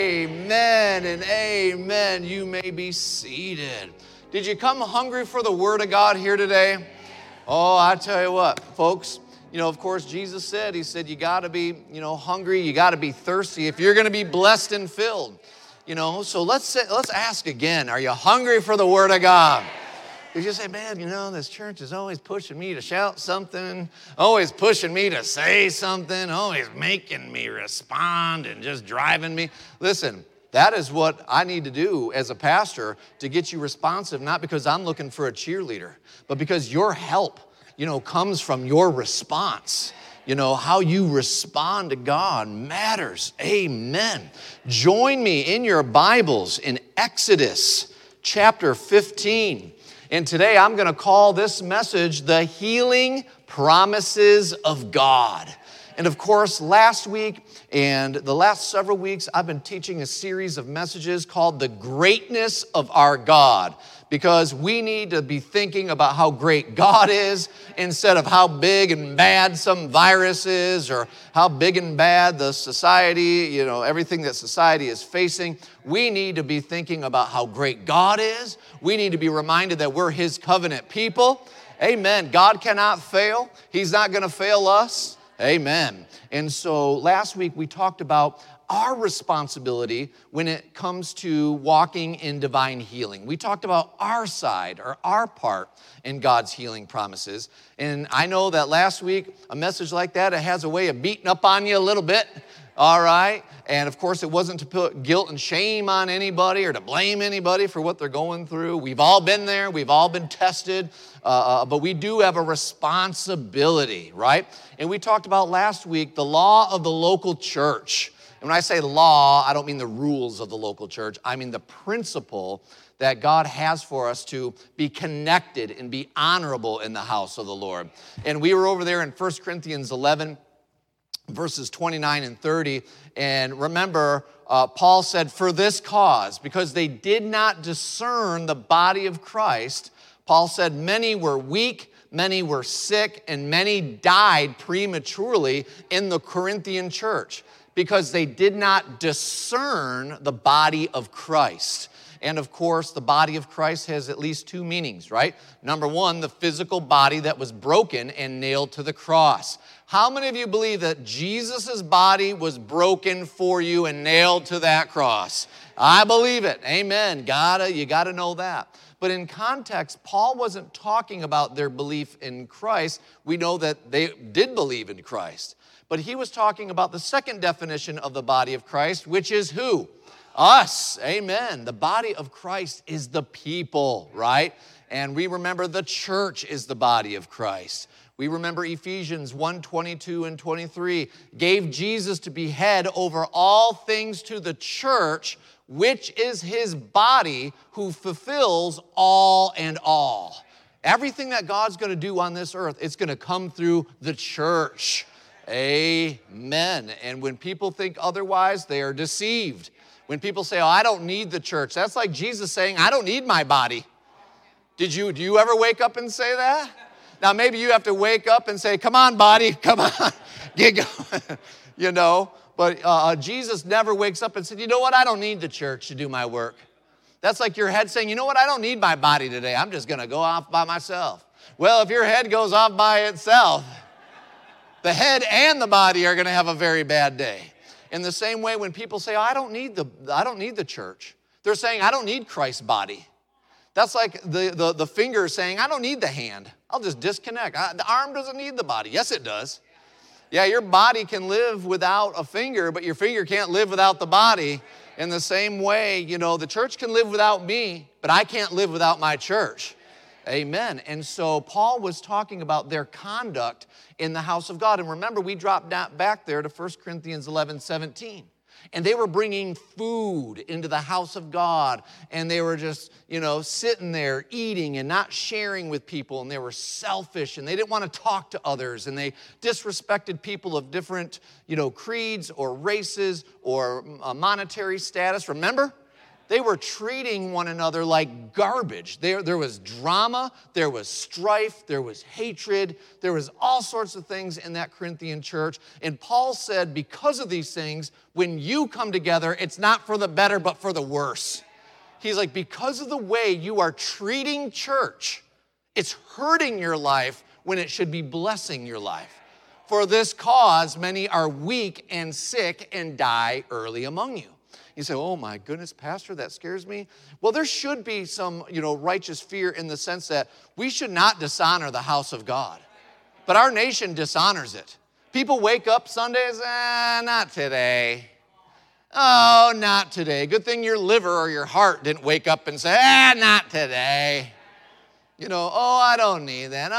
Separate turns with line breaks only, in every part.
Amen and amen. You may be seated. Did you come hungry for the Word of God here today? Oh, I tell you what, folks, of course, Jesus said, He said, you got to be, hungry, you got to be thirsty if you're going to be blessed and filled. So let's ask again, are you hungry for the Word of God? If you say, man, this church is always pushing me to shout something, always pushing me to say something, always making me respond and just driving me. Listen, that is what I need to do as a pastor to get you responsive, not because I'm looking for a cheerleader, but because your help, comes from your response. How you respond to God matters. Amen. Join me in your Bibles in Exodus chapter 15. And today I'm going to call this message, The Healing Promises of God. And of course, last week and the last several weeks, I've been teaching a series of messages called The Greatness of Our God. Because we need to be thinking about how great God is instead of how big and bad some virus is or how big and bad the society, everything that society is facing. We need to be thinking about how great God is. We need to be reminded that we're His covenant people. Amen. God cannot fail. He's not going to fail us. Amen. And so last week we talked about our responsibility when it comes to walking in divine healing. We talked about our side or our part in God's healing promises. And I know that last week, a message like that, it has a way of beating up on you a little bit, all right? And of course, it wasn't to put guilt and shame on anybody or to blame anybody for what they're going through. We've all been there. We've all been tested. But we do have a responsibility, right? And we talked about last week the law of the local church. And when I say law, I don't mean the rules of the local church. I mean the principle that God has for us to be connected and be honorable in the house of the Lord. And we were over there in 1 Corinthians 11, verses 29 and 30. And remember, Paul said, for this cause, because they did not discern the body of Christ, Paul said, many were weak, many were sick, and many died prematurely in the Corinthian church, because they did not discern the body of Christ. And of course, the body of Christ has at least two meanings, right? Number one, the physical body that was broken and nailed to the cross. How many of you believe that Jesus' body was broken for you and nailed to that cross? I believe it. Amen. You gotta know that. But in context, Paul wasn't talking about their belief in Christ. We know that they did believe in Christ. But he was talking about the second definition of the body of Christ, which is who? Us. Amen. The body of Christ is the people, right? And we remember the church is the body of Christ. We remember Ephesians 1:22 and 23 gave Jesus to be head over all things to the church, which is His body, who fulfills all and all. Everything that God's going to do on this earth, it's going to come through the church. Amen. And when people think otherwise, they are deceived. When people say, oh, I don't need the church, that's like Jesus saying, I don't need my body. Do you ever wake up and say that? Now, maybe you have to wake up and say, come on, body, come on, get going, But Jesus never wakes up and said, you know what, I don't need the church to do my work. That's like your head saying, you know what, I don't need my body today. I'm just going to go off by myself. Well, if your head goes off by itself, the head and the body are going to have a very bad day. In the same way, when people say, oh, I don't need the church, they're saying, I don't need Christ's body. That's like the finger saying, I don't need the hand. I'll just disconnect. The arm doesn't need the body. Yes, it does. Yeah, your body can live without a finger, but your finger can't live without the body. In the same way, the church can live without me, but I can't live without my church. Amen. And so Paul was talking about their conduct in the house of God. And remember, we dropped back there to 1 Corinthians 11:17. And they were bringing food into the house of God. And they were just, sitting there eating and not sharing with people. And they were selfish and they didn't want to talk to others. And they disrespected people of different, creeds or races or monetary status. Remember? They were treating one another like garbage. There was drama, there was strife, there was hatred, there was all sorts of things in that Corinthian church. And Paul said, because of these things, when you come together, it's not for the better, but for the worse. He's like, because of the way you are treating church, it's hurting your life when it should be blessing your life. For this cause, many are weak and sick and die early among you. You say, oh my goodness, Pastor, that scares me. Well, there should be some, righteous fear in the sense that we should not dishonor the house of God. But our nation dishonors it. People wake up Sundays, not today. Oh, not today. Good thing your liver or your heart didn't wake up and say, not today. Oh, I don't need that. Oh,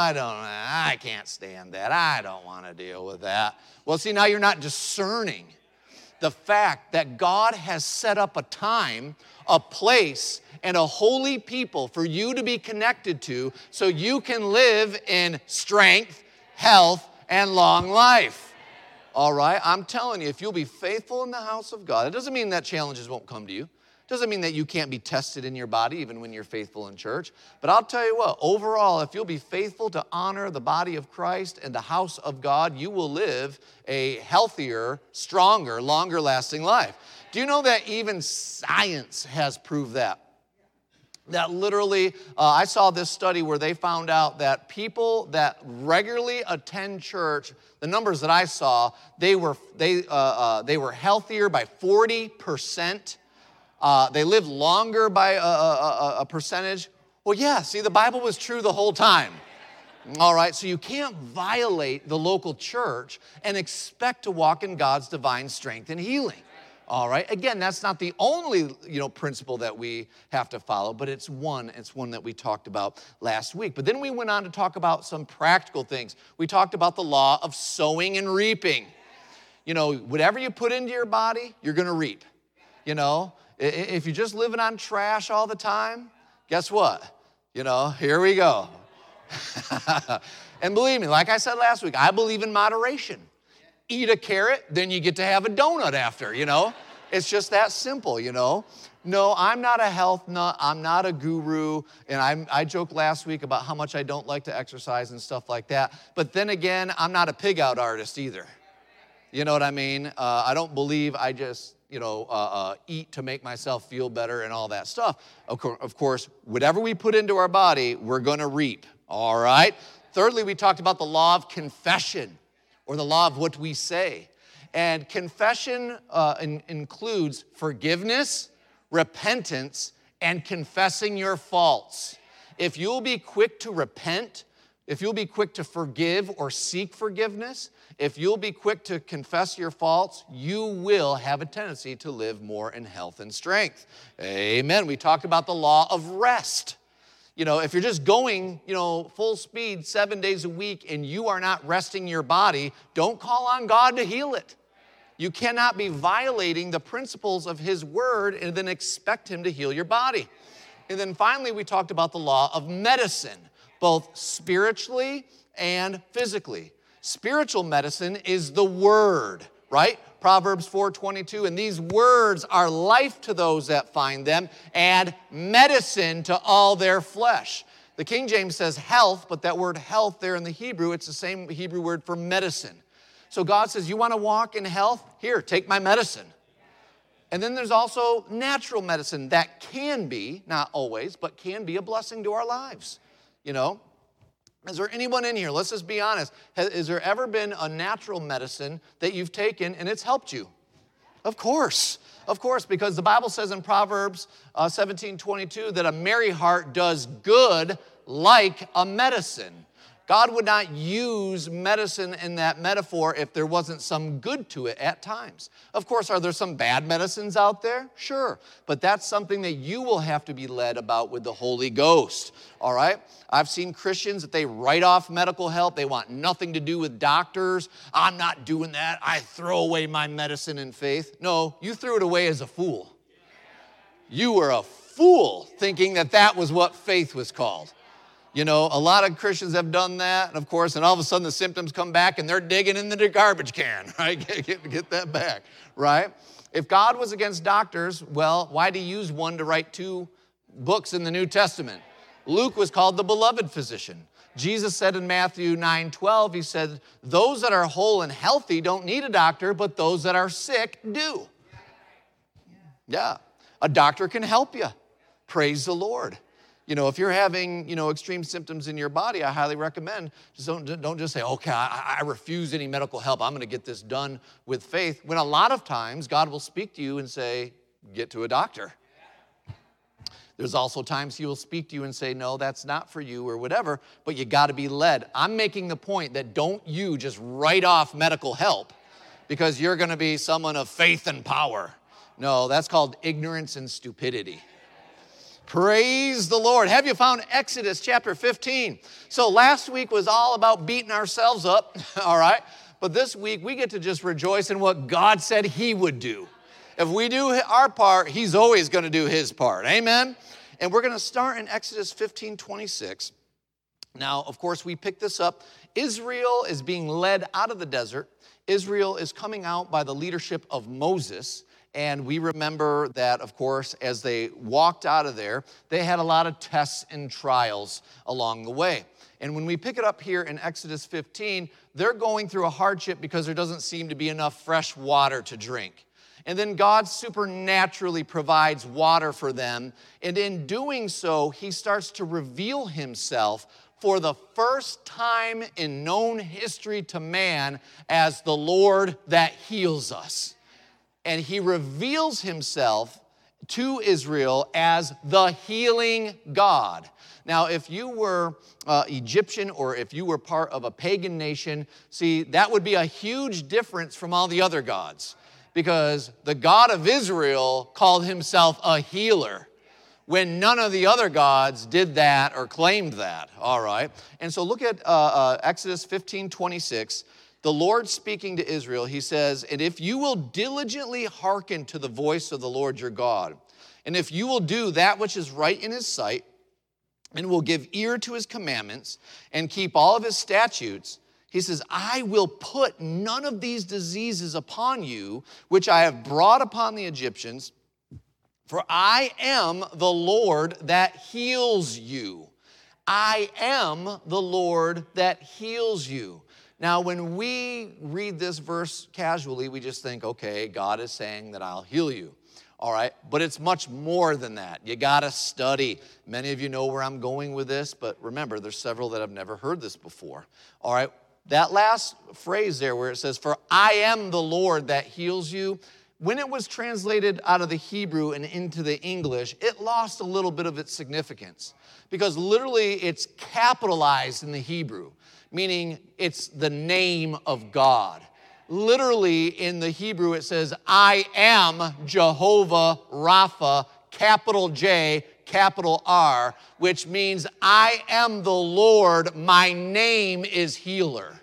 I can't stand that. I don't want to deal with that. Well, see, now you're not discerning the fact that God has set up a time, a place, and a holy people for you to be connected to so you can live in strength, health, and long life. All right? I'm telling you, if you'll be faithful in the house of God, it doesn't mean that challenges won't come to you. Doesn't mean that you can't be tested in your body even when you're faithful in church. But I'll tell you what, overall, if you'll be faithful to honor the body of Christ and the house of God, you will live a healthier, stronger, longer lasting life. Do you know that even science has proved that? That literally, I saw this study where they found out that people that regularly attend church, the numbers that I saw, they were healthier by 40%. They lived longer by a percentage. Well, yeah, see, the Bible was true the whole time. All right, so you can't violate the local church and expect to walk in God's divine strength and healing. All right, again, that's not the only, principle that we have to follow, but it's one that we talked about last week. But then we went on to talk about some practical things. We talked about the law of sowing and reaping. Whatever you put into your body, you're going to reap. If you're just living on trash all the time, guess what? Here we go. And believe me, like I said last week, I believe in moderation. Eat a carrot, then you get to have a donut after, It's just that simple, No, I'm not a health nut. I'm not a guru. And I joked last week about how much I don't like to exercise and stuff like that. But then again, I'm not a pig out artist either. You know what I mean? I don't believe I just eat to make myself feel better and all that stuff. Of course, whatever we put into our body, we're going to reap, all right? Thirdly, we talked about the law of confession, or the law of what we say. And confession includes forgiveness, repentance, and confessing your faults. If you'll be quick to repent, if you'll be quick to forgive or seek forgiveness, if you'll be quick to confess your faults, you will have a tendency to live more in health and strength. Amen. We talked about the law of rest. If you're just going, full speed 7 days a week and you are not resting your body, don't call on God to heal it. You cannot be violating the principles of His Word and then expect Him to heal your body. And then finally, we talked about the law of medicine, both spiritually and physically. Spiritual medicine is the Word, right? Proverbs 4:22, and these words are life to those that find them and medicine to all their flesh. The King James says health, but that word health there in the Hebrew, it's the same Hebrew word for medicine. So God says, you want to walk in health? Here, take my medicine. And then there's also natural medicine that can be, not always, but can be a blessing to our lives, Is there anyone in here, let's just be honest, has there ever been a natural medicine that you've taken and it's helped you? Of course, because the Bible says in Proverbs 17:22 that a merry heart does good like a medicine. God would not use medicine in that metaphor if there wasn't some good to it at times. Of course, are there some bad medicines out there? Sure. But that's something that you will have to be led about with the Holy Ghost. All right? I've seen Christians that they write off medical help. They want nothing to do with doctors. I'm not doing that. I throw away my medicine and faith. No, you threw it away as a fool. You were a fool thinking that that was what faith was called. A lot of Christians have done that, and of course, and all of a sudden the symptoms come back and they're digging into the garbage can, right? Get that back, right? If God was against doctors, well, why did he use one to write 2 books in the New Testament? Luke was called the beloved physician. Jesus said in Matthew 9:12, he said, those that are whole and healthy don't need a doctor, but those that are sick do. Yeah, a doctor can help you. Praise the Lord. If you're having, extreme symptoms in your body, I highly recommend, don't just say, okay, I refuse any medical help. I'm going to get this done with faith. When a lot of times, God will speak to you and say, get to a doctor. There's also times he will speak to you and say, no, that's not for you or whatever, but you got to be led. I'm making the point that don't you just write off medical help because you're going to be someone of faith and power. No, that's called ignorance and stupidity. Praise the Lord. Have you found Exodus chapter 15? So last week was all about beating ourselves up, all right? But this week we get to just rejoice in what God said he would do. If we do our part, he's always going to do his part. Amen? And we're going to start in Exodus 15:26. Now, of course, we pick this up. Israel is being led out of the desert. Israel is coming out by the leadership of Moses. And we remember that, of course, as they walked out of there, they had a lot of tests and trials along the way. And when we pick it up here in Exodus 15, they're going through a hardship because there doesn't seem to be enough fresh water to drink. And then God supernaturally provides water for them. And in doing so, he starts to reveal himself for the first time in known history to man as the Lord that heals us. And he reveals himself to Israel as the healing God. Now, if you were Egyptian or if you were part of a pagan nation, see, that would be a huge difference from all the other gods. Because the God of Israel called himself a healer when none of the other gods did that or claimed that, all right? And so look at Exodus 15:26. The Lord speaking to Israel, he says, and if you will diligently hearken to the voice of the Lord your God, and if you will do that which is right in his sight, and will give ear to his commandments, and keep all of his statutes, he says, I will put none of these diseases upon you, which I have brought upon the Egyptians, for I am the Lord that heals you. I am the Lord that heals you. Now, when we read this verse casually, we just think, okay, God is saying that I'll heal you. All right, but it's much more than that. You got to study. Many of you know where I'm going with this, but remember, there's several that have never heard this before. All right, that last phrase there where it says, for I am the Lord that heals you, when it was translated out of the Hebrew and into the English, it lost a little bit of its significance because literally it's capitalized in the Hebrew, meaning it's the name of God. Literally in the Hebrew it says, I am Jehovah Rapha, capital J, capital R, which means I am the Lord, my name is healer.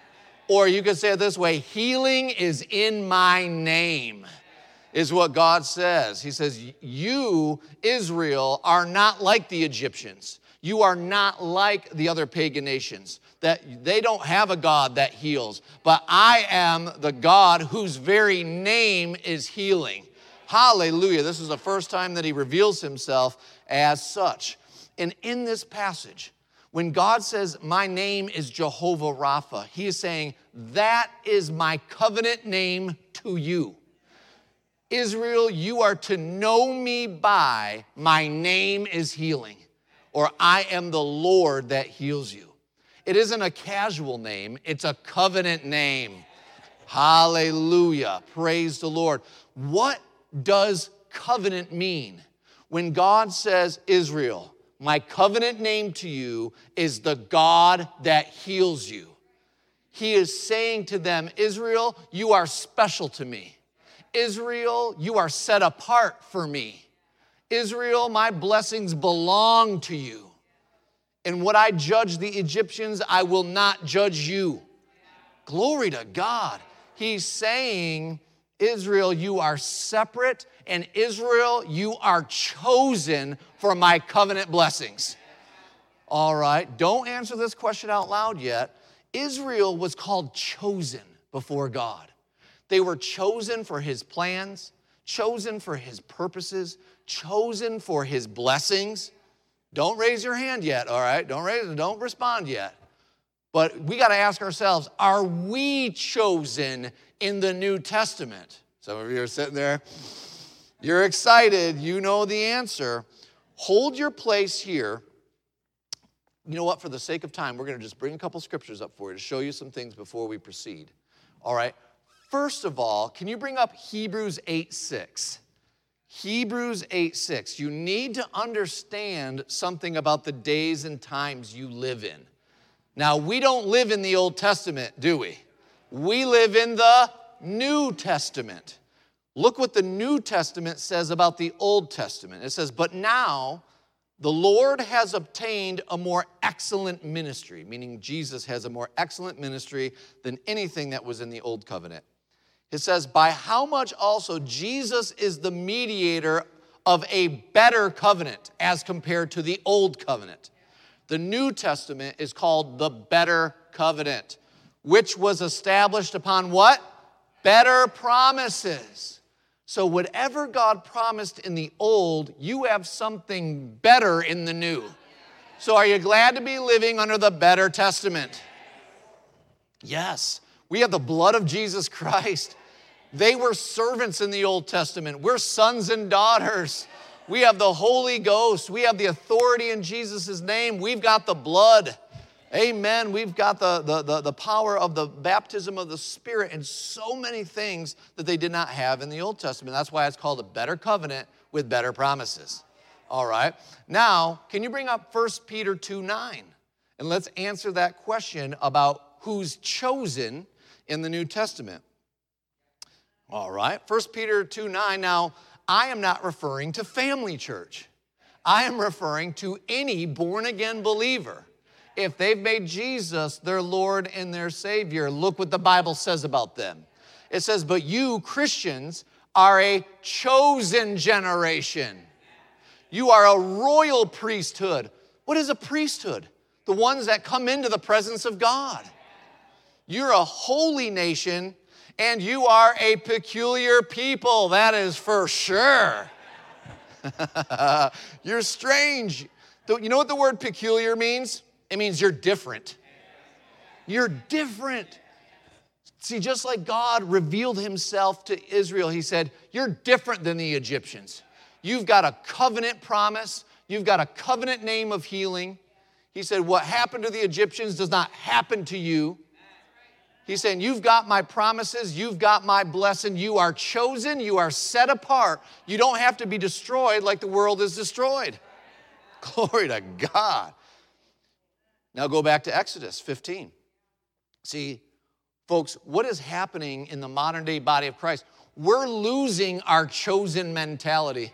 Or you could say it this way, healing is in my name, is what God says. He says, you, Israel, are not like the Egyptians. You are not like the other pagan nations, that they don't have a God that heals, but I am the God whose very name is healing. Hallelujah. This is the first time that he reveals himself as such. And in this passage, when God says, my name is Jehovah Rapha, he is saying, that is my covenant name to you. Israel, you are to know me by my name is healing, or I am the Lord that heals you. It isn't a casual name, it's a covenant name. Hallelujah. Praise the Lord. What does covenant mean? When God says, Israel, my covenant name to you is the God that heals you. He is saying to them, Israel, you are special to me. Israel, you are set apart for me. Israel, my blessings belong to you. And what I judge the Egyptians, I will not judge you. Glory to God. He's saying, Israel, you are separate, and Israel, you are chosen for my covenant blessings. All right, don't answer this question out loud yet. Israel was called chosen before God. They were chosen for his plans. chosen for his purposes, chosen for his blessings. Don't raise your hand yet, all right? Don't respond yet. But we got to ask ourselves, are we chosen in the New Testament? Some of you are sitting there. You're excited. You know the answer. Hold your place here. You know what? For the sake of time, we're going to just bring a couple scriptures up for you to show you some things before we proceed. All right? First of all, can you bring up Hebrews 8:6? Hebrews 8:6. You need to understand something about the days and times you live in. Now, we don't live in the Old Testament, do we? We live in the New Testament. Look what the New Testament says about the Old Testament. It says, but now the Lord has obtained a more excellent ministry, meaning Jesus has a more excellent ministry than anything that was in the Old Covenant. It says, by how much also Jesus is the mediator of a better covenant as compared to the Old Covenant. The New Testament is called the better covenant, which was established upon what? Better promises. So whatever God promised in the old, you have something better in the new. So are you glad to be living under the better testament? Yes. We have the blood of Jesus Christ. They were servants in the Old Testament. We're sons and daughters. We have the Holy Ghost. We have the authority in Jesus' name. We've got the blood. Amen. We've got the power of the baptism of the Spirit and so many things that they did not have in the Old Testament. That's why it's called a better covenant with better promises. All right. Now, can you bring up 1 Peter 2:9? And let's answer that question about who's chosen in the New Testament. All right. 1 Peter 2:9. Now, I am not referring to family church. I am referring to any born-again believer. If they've made Jesus their Lord and their Savior, look what the Bible says about them. It says, but you, Christians, are a chosen generation. You are a royal priesthood. What is a priesthood? The ones that come into the presence of God. You're a holy nation, and you are a peculiar people. That is for sure. You're strange. You know what the word peculiar means? It means you're different. You're different. See, just like God revealed himself to Israel, he said, you're different than the Egyptians. You've got a covenant promise. You've got a covenant name of healing. He said, what happened to the Egyptians does not happen to you. He's saying, you've got my promises. You've got my blessing. You are chosen. You are set apart. You don't have to be destroyed like the world is destroyed. Glory to God. Now go back to Exodus 15. See, folks, what is happening in the modern day body of Christ? We're losing our chosen mentality.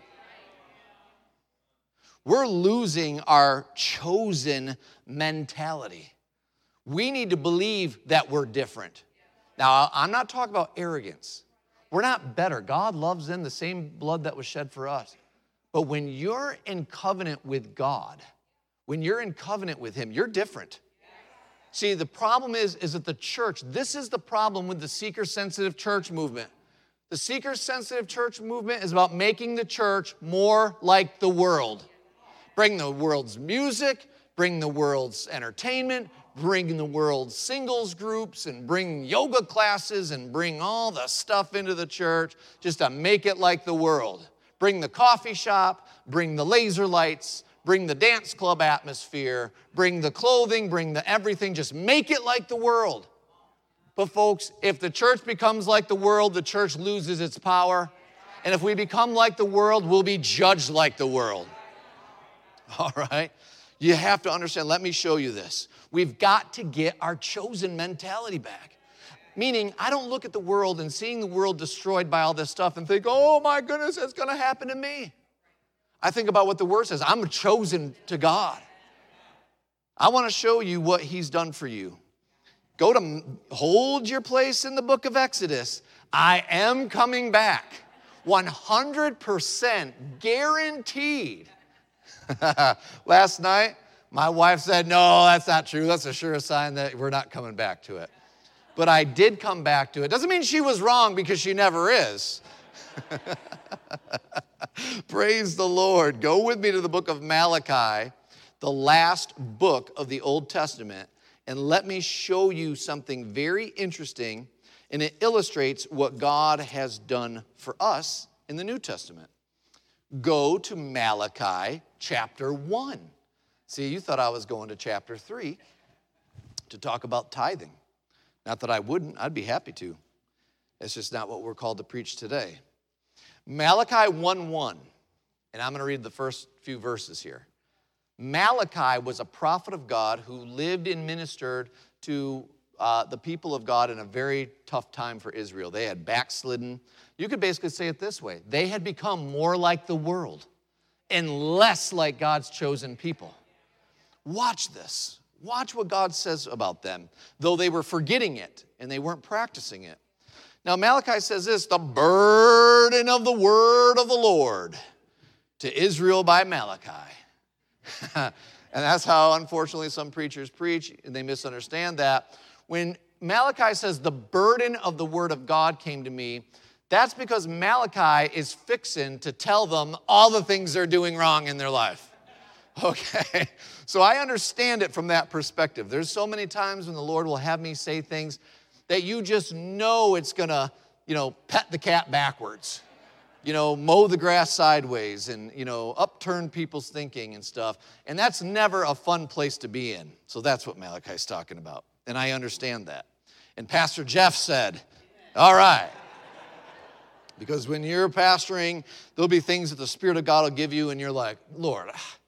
We're losing our chosen mentality. We need to believe that we're different. Now, I'm not talking about arrogance. We're not better. God loves them, the same blood that was shed for us. But when you're in covenant with God, when you're in covenant with him, you're different. See, the problem is that the church, this is the problem with the seeker-sensitive church movement. The seeker-sensitive church movement is about making the church more like the world. Bring the world's music, bring the world's entertainment, bring the world's singles groups, and bring yoga classes, and bring all the stuff into the church just to make it like the world. Bring the coffee shop, bring the laser lights, bring the dance club atmosphere, bring the clothing, bring the everything, just make it like the world. But folks, if the church becomes like the world, the church loses its power. And if we become like the world, we'll be judged like the world. All right? You have to understand, let me show you this. We've got to get our chosen mentality back. Meaning, I don't look at the world and seeing the world destroyed by all this stuff and think, oh my goodness, it's going to happen to me. I think about what the word says. I'm chosen to God. I want to show you what he's done for you. Hold your place in the book of Exodus. I am coming back. 100% guaranteed. Last night, my wife said, no, that's not true. That's a sure sign that we're not coming back to it. But I did come back to it. Doesn't mean she was wrong because she never is. Praise the Lord. Go with me to the book of Malachi, the last book of the Old Testament, and let me show you something very interesting, and it illustrates what God has done for us in the New Testament. Go to Malachi chapter 1. See, you thought I was going to chapter 3 to talk about tithing. Not that I wouldn't, I'd be happy to. It's just not what we're called to preach today. Malachi 1:1, and I'm going to read the first few verses here. Malachi was a prophet of God who lived and ministered to the people of God in a very tough time for Israel. They had backslidden. You could basically say it this way. They had become more like the world and less like God's chosen people. Watch this. Watch what God says about them, though they were forgetting it and they weren't practicing it. Now, Malachi says this, the burden of the word of the Lord to Israel by Malachi. And that's how, unfortunately, some preachers preach, and they misunderstand that. When Malachi says the burden of the word of God came to me, that's because Malachi is fixing to tell them all the things they're doing wrong in their life. Okay, so I understand it from that perspective. There's so many times when the Lord will have me say things that you just know it's gonna, pet the cat backwards, mow the grass sideways and, upturn people's thinking and stuff. And that's never a fun place to be in. So that's what Malachi's talking about. And I understand that. And Pastor Jeff said, all right. Because when you're pastoring, there'll be things that the Spirit of God will give you and you're like, Lord,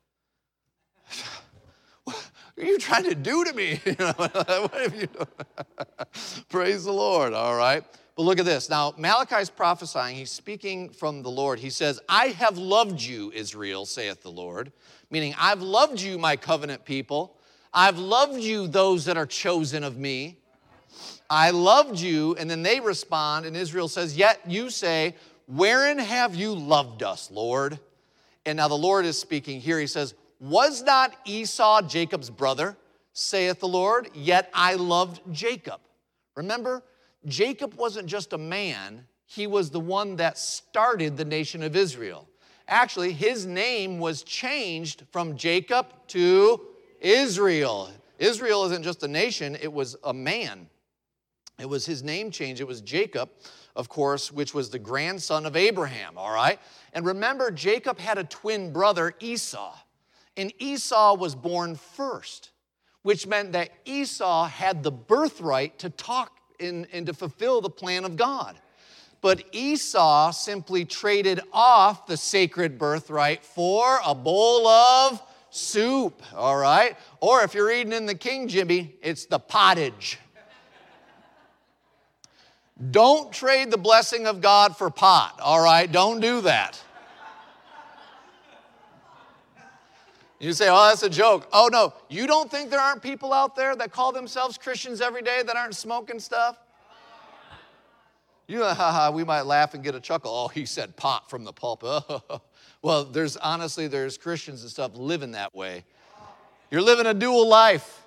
what are you trying to do to me? What have you done? Praise the Lord, all right? But look at this. Now, Malachi's prophesying. He's speaking from the Lord. He says, I have loved you, Israel, saith the Lord. Meaning, I've loved you, my covenant people. I've loved you, those that are chosen of me. I loved you. And then they respond, and Israel says, yet you say, wherein have you loved us, Lord? And now the Lord is speaking here. He says, was not Esau Jacob's brother, saith the Lord? Yet I loved Jacob. Remember, Jacob wasn't just a man. He was the one that started the nation of Israel. Actually, his name was changed from Jacob to Israel. Israel isn't just a nation, it was a man. It was his name change. It was Jacob, of course, which was the grandson of Abraham, all right? And remember, Jacob had a twin brother, Esau. And Esau was born first, which meant that Esau had the birthright to talk and to fulfill the plan of God. But Esau simply traded off the sacred birthright for a bowl of soup, all right? Or if you're reading in the King Jimmy, it's the pottage. Don't trade the blessing of God for pot, all right? Don't do that. You say, oh, that's a joke. Oh, no. You don't think there aren't people out there that call themselves Christians every day that aren't smoking stuff? We might laugh and get a chuckle. Oh, he said pot from the pulpit. Well, there's Christians and stuff living that way. You're living a dual life.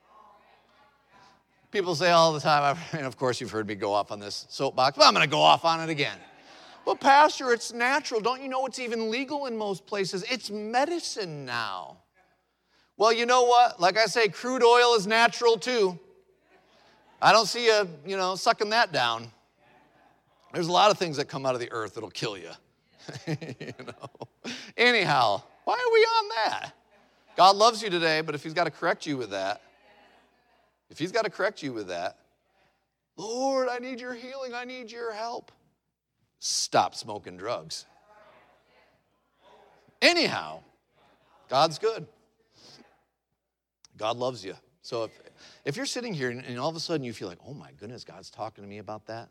People say all the time, and of course you've heard me go off on this soapbox, but I'm going to go off on it again. Well, Pastor, it's natural. Don't you know it's even legal in most places? It's medicine now. Well, you know what? Like I say, crude oil is natural too. I don't see you, sucking that down. There's a lot of things that come out of the earth that'll kill you. Anyhow, why are we on that? God loves you today, but if he's got to correct you with that, Lord, I need your healing. I need your help. Stop smoking drugs. Anyhow, God's good. God loves you. So if you're sitting here and all of a sudden you feel like, oh my goodness, God's talking to me about that,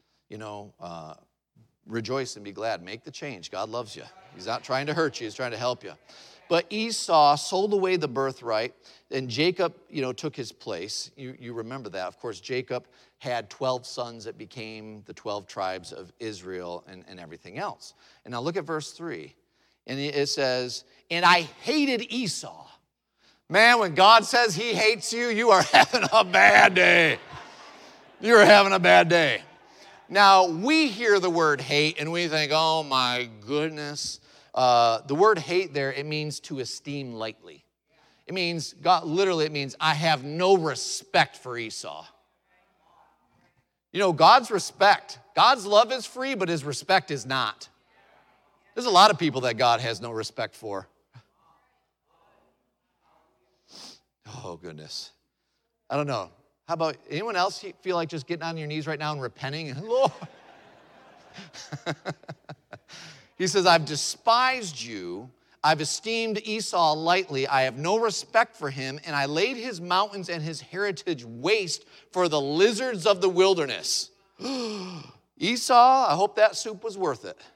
rejoice and be glad. Make the change. God loves you. He's not trying to hurt you. He's trying to help you. But Esau sold away the birthright, and Jacob, took his place. You remember that. Of course, Jacob had 12 sons that became the 12 tribes of Israel and everything else. And now look at verse 3. And it says, and I hated Esau. Man, when God says he hates you, you are having a bad day. You're having a bad day. Now, we hear the word hate and we think, oh my goodness. The word hate there, it means to esteem lightly. It means, God, literally it means I have no respect for Esau. You know, God's respect, God's love is free, but his respect is not. There's a lot of people that God has no respect for. Oh, goodness. I don't know. How about anyone else feel like just getting on your knees right now and repenting? Lord. He says, I've despised you. I've esteemed Esau lightly. I have no respect for him, and I laid his mountains and his heritage waste for the lizards of the wilderness. Esau, I hope that soup was worth it.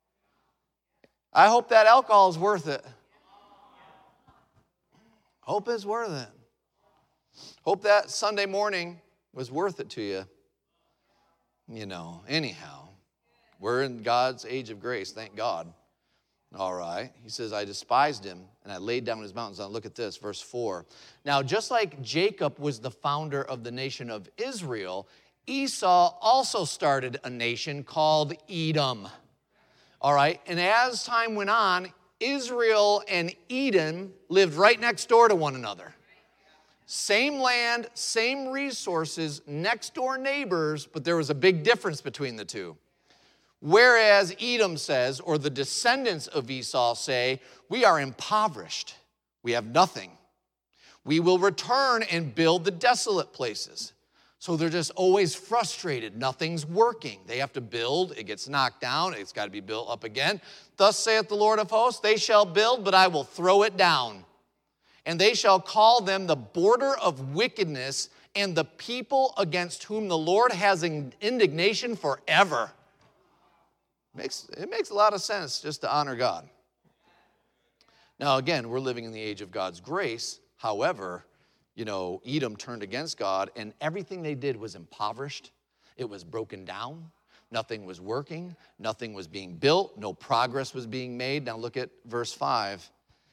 I hope that alcohol is worth it. Hope it's worth it. Hope that Sunday morning was worth it to you. You know, anyhow, we're in God's age of grace, thank God. All right. He says, I despised him, and I laid down his mountains. Now look at this, verse 4. Now, just like Jacob was the founder of the nation of Israel, Esau also started a nation called Edom. All right. And as time went on, Israel and Edom lived right next door to one another. Same land, same resources, next door neighbors, but there was a big difference between the two. Whereas Edom says, or the descendants of Esau say, we are impoverished. We have nothing. We will return and build the desolate places. So they're just always frustrated. Nothing's working. They have to build. It gets knocked down. It's got to be built up again. Thus saith the Lord of hosts, they shall build, but I will throw it down. And they shall call them the border of wickedness and the people against whom the Lord has indignation forever. It makes a lot of sense just to honor God. Now, again, we're living in the age of God's grace. However, you know, Edom turned against God, and everything they did was impoverished. It was broken down. Nothing was working. Nothing was being built. No progress was being made. Now look at verse 5.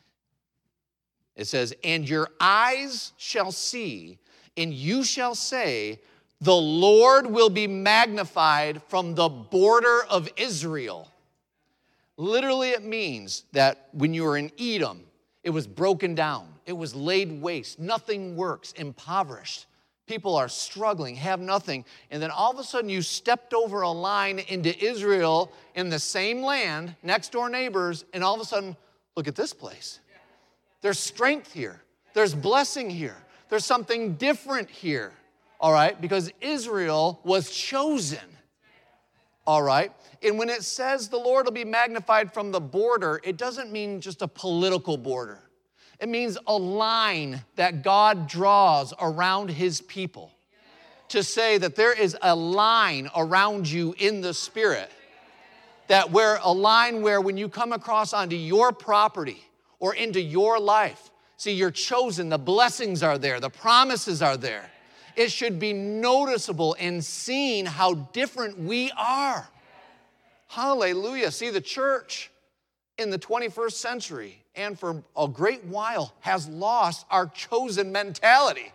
It says, and your eyes shall see, and you shall say, the Lord will be magnified from the border of Israel. Literally, it means that when you were in Edom, it was broken down. It was laid waste. Nothing works, impoverished. People are struggling, have nothing. And then all of a sudden you stepped over a line into Israel in the same land, next door neighbors, and all of a sudden, look at this place. There's strength here. There's blessing here. There's something different here. All right, because Israel was chosen. All right, and when it says the Lord will be magnified from the border, it doesn't mean just a political border. It means a line that God draws around his people to say that there is a line around you in the spirit, that where a line where when you come across onto your property or into your life, see, you're chosen, the blessings are there, the promises are there. It should be noticeable and seen how different we are. Hallelujah. See, the church in the 21st century and for a great while has lost our chosen mentality.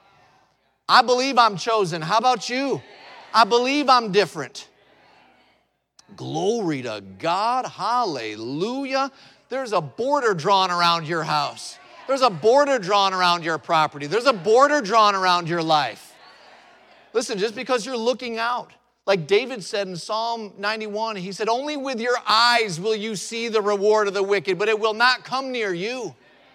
I believe I'm chosen. How about you? I believe I'm different. Glory to God. Hallelujah. There's a border drawn around your house. There's a border drawn around your property. There's a border drawn around your life. Listen, just because you're looking out, like David said in Psalm 91, he said, only with your eyes will you see the reward of the wicked, but it will not come near you.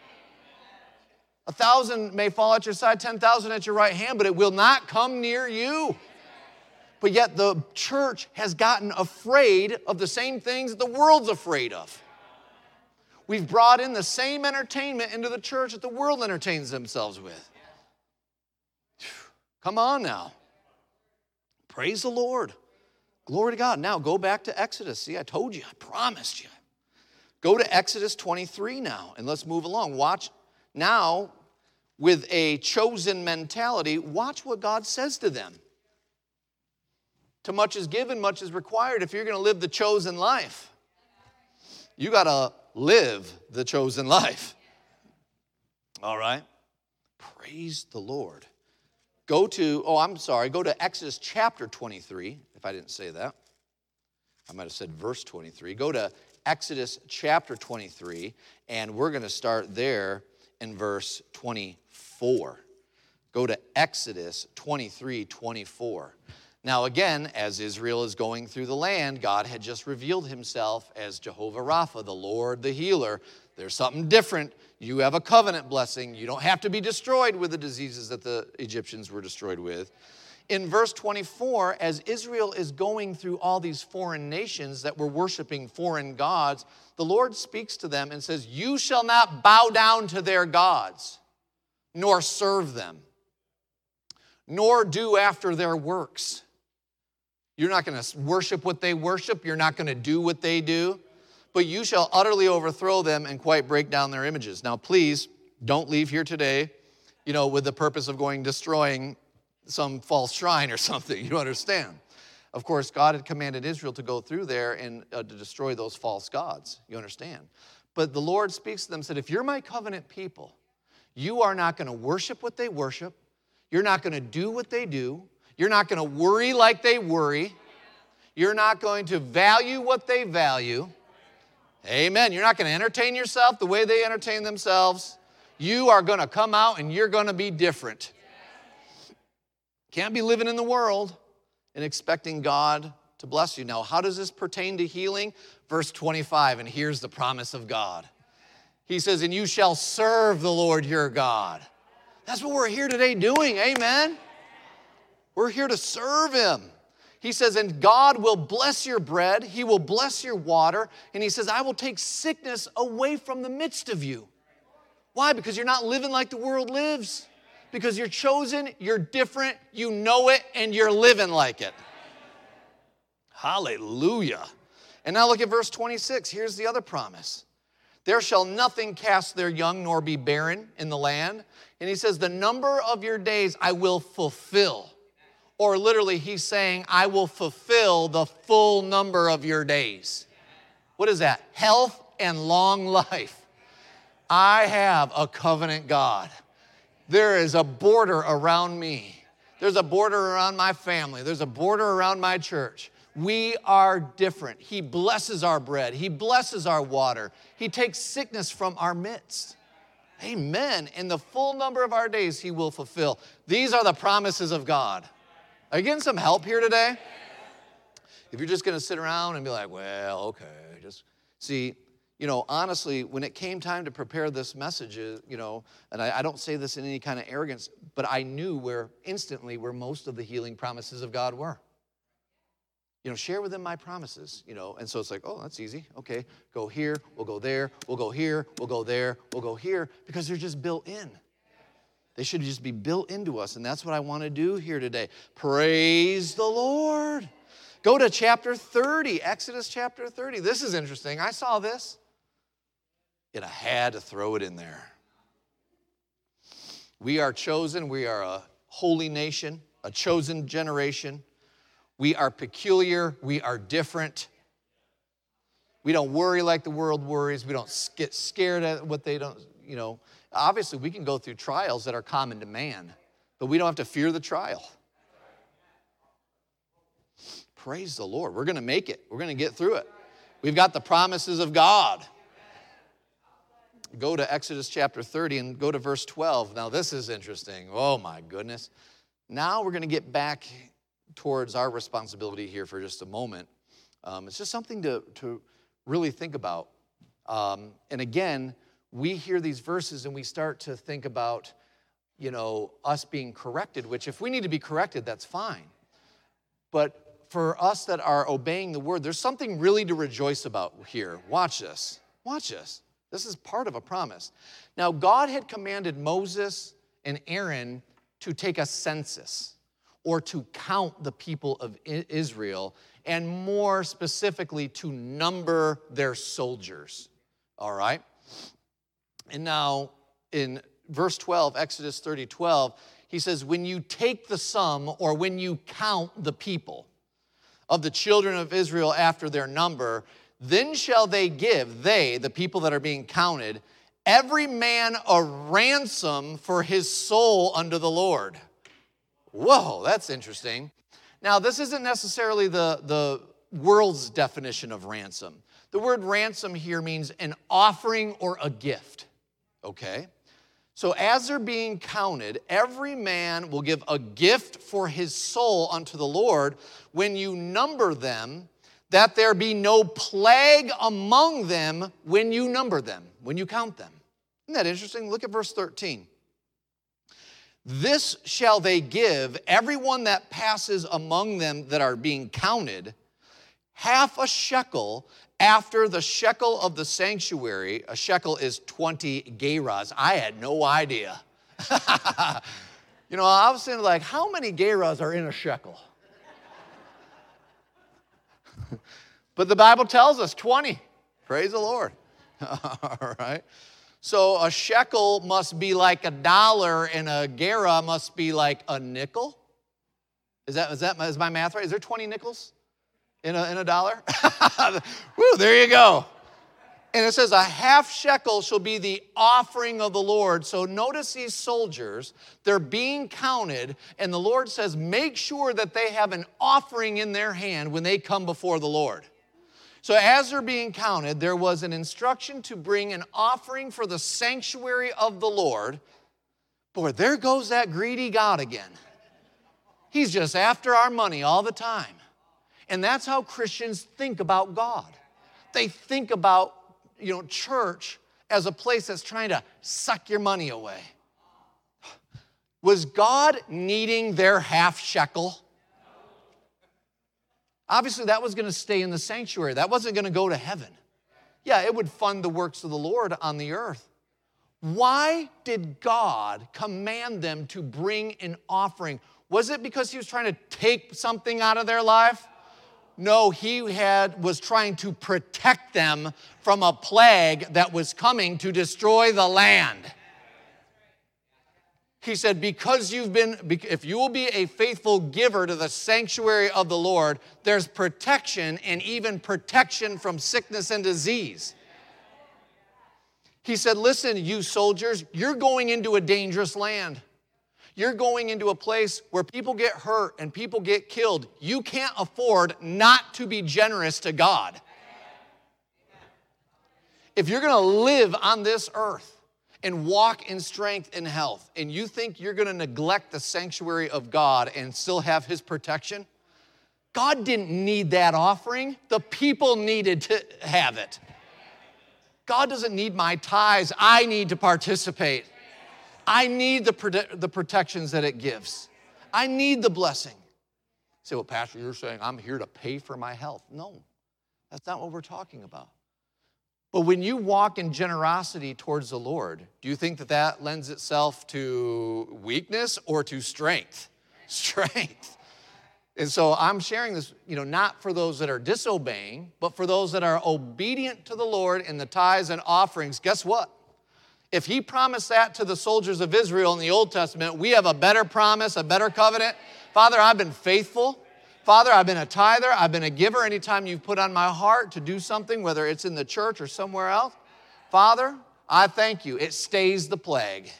1,000 may fall at your side, 10,000 at your right hand, but it will not come near you. But yet the church has gotten afraid of the same things that the world's afraid of. We've brought in the same entertainment into the church that the world entertains themselves with. Come on now. Praise the Lord. Glory to God. Now go back to Exodus. See, I told you, I promised you. Go to Exodus 23 now, and let's move along. Watch now, with a chosen mentality, watch what God says to them. To much is given, much is required. If you're going to live the chosen life, you got to live the chosen life. All right? Praise the Lord. go to Exodus chapter 23, if I didn't say that. I might have said verse 23. Go to Exodus chapter 23, and we're going to start there in verse 24. Go to Exodus 23:24. Now again, as Israel is going through the land, God had just revealed himself as Jehovah Rapha, the Lord, the healer. There's something different. You have a covenant blessing. You don't have to be destroyed with the diseases that the Egyptians were destroyed with. In verse 24, as Israel is going through all these foreign nations that were worshiping foreign gods, the Lord speaks to them and says, "You shall not bow down to their gods, nor serve them, nor do after their works." You're not going to worship what they worship. You're not going to do what they do. But you shall utterly overthrow them and quite break down their images. Now, please don't leave here today, with the purpose of destroying some false shrine or something. You understand? Of course, God had commanded Israel to go through there and to destroy those false gods. You understand? But the Lord speaks to them and said, if you're my covenant people, you are not going to worship what they worship. You're not going to do what they do. You're not going to worry like they worry. You're not going to value what they value. Amen. You're not going to entertain yourself the way they entertain themselves. You are going to come out and you're going to be different. Can't be living in the world and expecting God to bless you. Now, how does this pertain to healing? Verse 25, and here's the promise of God. He says, and you shall serve the Lord your God. That's what we're here today doing, amen? We're here to serve him. He says, and God will bless your bread, he will bless your water, and he says, I will take sickness away from the midst of you. Why? Because you're not living like the world lives. Because you're chosen, you're different, you know it, and you're living like it. Hallelujah. And now look at verse 26. Here's the other promise. There shall nothing cast their young nor be barren in the land. And he says, the number of your days I will fulfill. Or literally, he's saying, I will fulfill the full number of your days. What is that? Health and long life. I have a covenant God. There is a border around me. There's a border around my family. There's a border around my church. We are different. He blesses our bread. He blesses our water. He takes sickness from our midst. Amen. In the full number of our days, he will fulfill. These are the promises of God. Are you getting some help here today? If you're just going to sit around and be like, well, okay, just see, honestly, when it came time to prepare this message, and I don't say this in any kind of arrogance, but I knew instantly where most of the healing promises of God were. Share with them my promises, and so it's like, oh, that's easy. Okay, go here, we'll go there, we'll go here, we'll go there, we'll go here, because they're just built in. They should just be built into us, and that's what I want to do here today. Praise the Lord. Go to chapter 30, Exodus chapter 30. This is interesting. I saw this, and I had to throw it in there. We are chosen. We are a holy nation, a chosen generation. We are peculiar. We are different. We don't worry like the world worries. We don't get scared at what they don't, Obviously, we can go through trials that are common to man, but we don't have to fear the trial. Praise the Lord. We're going to make it. We're going to get through it. We've got the promises of God. Go to Exodus chapter 30 and go to verse 12. Now, this is interesting. Oh, my goodness. Now we're going to get back towards our responsibility here for just a moment. It's just something to really think about. And again, we hear these verses and we start to think about, us being corrected, which if we need to be corrected, that's fine. But for us that are obeying the word, there's something really to rejoice about here. Watch this. Watch this. This is part of a promise. Now, God had commanded Moses and Aaron to take a census or to count the people of Israel, and more specifically, to number their soldiers. All right? And now, in verse 12, Exodus 30:12, he says, when you take the sum, or when you count the people of the children of Israel after their number, then shall they give, the people that are being counted, every man a ransom for his soul unto the Lord. Whoa, that's interesting. Now, this isn't necessarily the world's definition of ransom. The word ransom here means an offering or a gift, okay? So as they're being counted, every man will give a gift for his soul unto the Lord when you number them, that there be no plague among them when you number them, when you count them. Isn't that interesting? Look at verse 13. This shall they give everyone that passes among them that are being counted, half a shekel after the shekel of the sanctuary. A shekel is 20 gerahs. I had no idea. You know, I was saying, like, how many gerahs are in a shekel? But the Bible tells us 20. Praise the Lord. All right. So a shekel must be like $1 and a gerah must be like a nickel. Is my math right? Is there 20 nickels in a dollar? Woo, there you go. And it says a half shekel shall be the offering of the Lord. So notice these soldiers, they're being counted, and the Lord says, make sure that they have an offering in their hand when they come before the Lord. So as they're being counted, there was an instruction to bring an offering for the sanctuary of the Lord. Boy, there goes that greedy God again. He's just after our money all the time. And that's how Christians think about God. They think about, church as a place that's trying to suck your money away. Was God needing their half shekel? Obviously, that was going to stay in the sanctuary. That wasn't going to go to heaven. Yeah, it would fund the works of the Lord on the earth. Why did God command them to bring an offering? Was it because he was trying to take something out of their life? No, he was trying to protect them from a plague that was coming to destroy the land. He said, if you will be a faithful giver to the sanctuary of the Lord, there's protection and even protection from sickness and disease. He said, listen, you soldiers, you're going into a dangerous land. You're going into a place where people get hurt and people get killed. You can't afford not to be generous to God. If you're going to live on this earth and walk in strength and health, and you think you're going to neglect the sanctuary of God and still have his protection, God didn't need that offering. The people needed to have it. God doesn't need my tithes. I need to participate. I need the protections that it gives. I need the blessing. You say, well, Pastor, you're saying I'm here to pay for my health. No, that's not what we're talking about. But when you walk in generosity towards the Lord, do you think that lends itself to weakness or to strength? Strength. And so I'm sharing this, not for those that are disobeying, but for those that are obedient to the Lord in the tithes and offerings. Guess what? If he promised that to the soldiers of Israel in the Old Testament, we have a better promise, a better covenant. Father, I've been faithful. Father, I've been a tither. I've been a giver anytime you've put on my heart to do something, whether it's in the church or somewhere else. Father, I thank you. It stays the plague.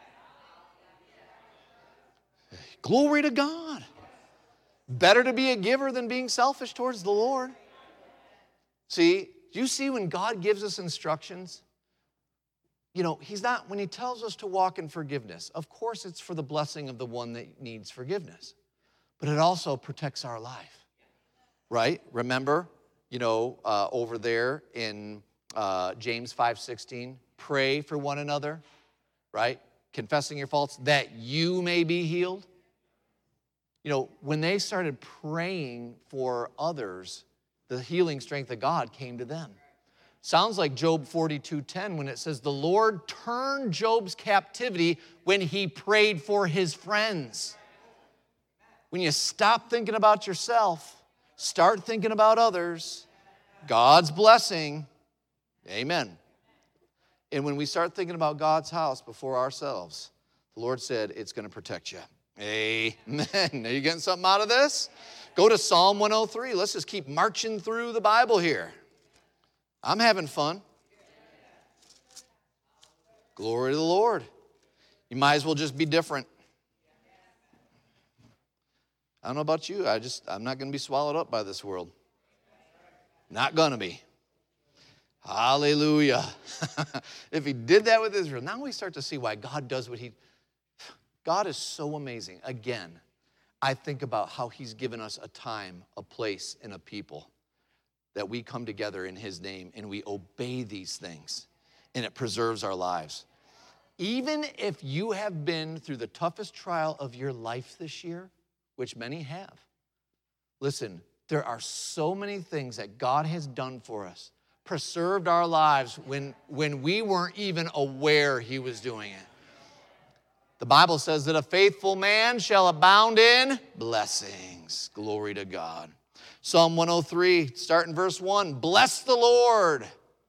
Glory to God. Better to be a giver than being selfish towards the Lord. See, do you see when God gives us instructions? He's not, when he tells us to walk in forgiveness, of course it's for the blessing of the one that needs forgiveness. But it also protects our life, right? Remember, over there in James 5:16, pray for one another, right? Confessing your faults, that you may be healed. When they started praying for others, the healing strength of God came to them. Sounds like Job 42:10 when it says, the Lord turned Job's captivity when he prayed for his friends. When you stop thinking about yourself, start thinking about others, God's blessing, amen. And when we start thinking about God's house before ourselves, the Lord said it's going to protect you. Amen. Are you getting something out of this? Go to Psalm 103. Let's just keep marching through the Bible here. I'm having fun. Glory to the Lord. You might as well just be different. I don't know about you. I'm not going to be swallowed up by this world. Not going to be. Hallelujah. If he did that with Israel, now we start to see why God does what God is so amazing. Again, I think about how he's given us a time, a place, and a people that we come together in his name and we obey these things, and it preserves our lives. Even if you have been through the toughest trial of your life this year, which many have, listen, there are so many things that God has done for us, preserved our lives when we weren't even aware he was doing it. The Bible says that a faithful man shall abound in blessings. Glory to God. Psalm 103, starting verse 1. Bless the Lord.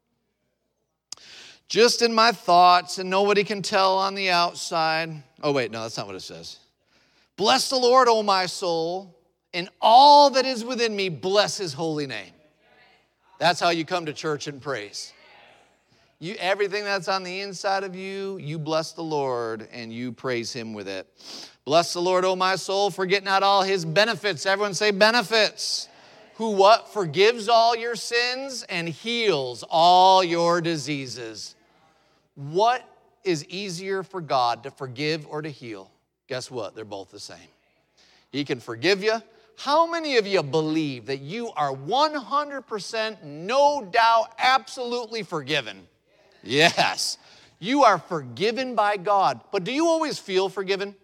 Just in my thoughts, and nobody can tell on the outside. Oh, wait, no, that's not what it says. Bless the Lord, O my soul, and all that is within me, bless his holy name. That's how you come to church and praise. Everything that's on the inside of you, you bless the Lord and you praise him with it. Bless the Lord, O my soul, forget not all his benefits. Everyone say benefits. Who what? Forgives all your sins and heals all your diseases. What is easier for God, to forgive or to heal? Guess what? They're both the same. He can forgive you. How many of you believe that you are 100%, no doubt, absolutely forgiven? Yes. You are forgiven by God. But do you always feel forgiven?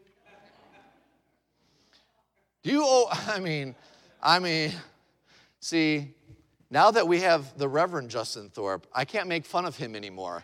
See, now that we have the Reverend Justin Thorpe, I can't make fun of him anymore.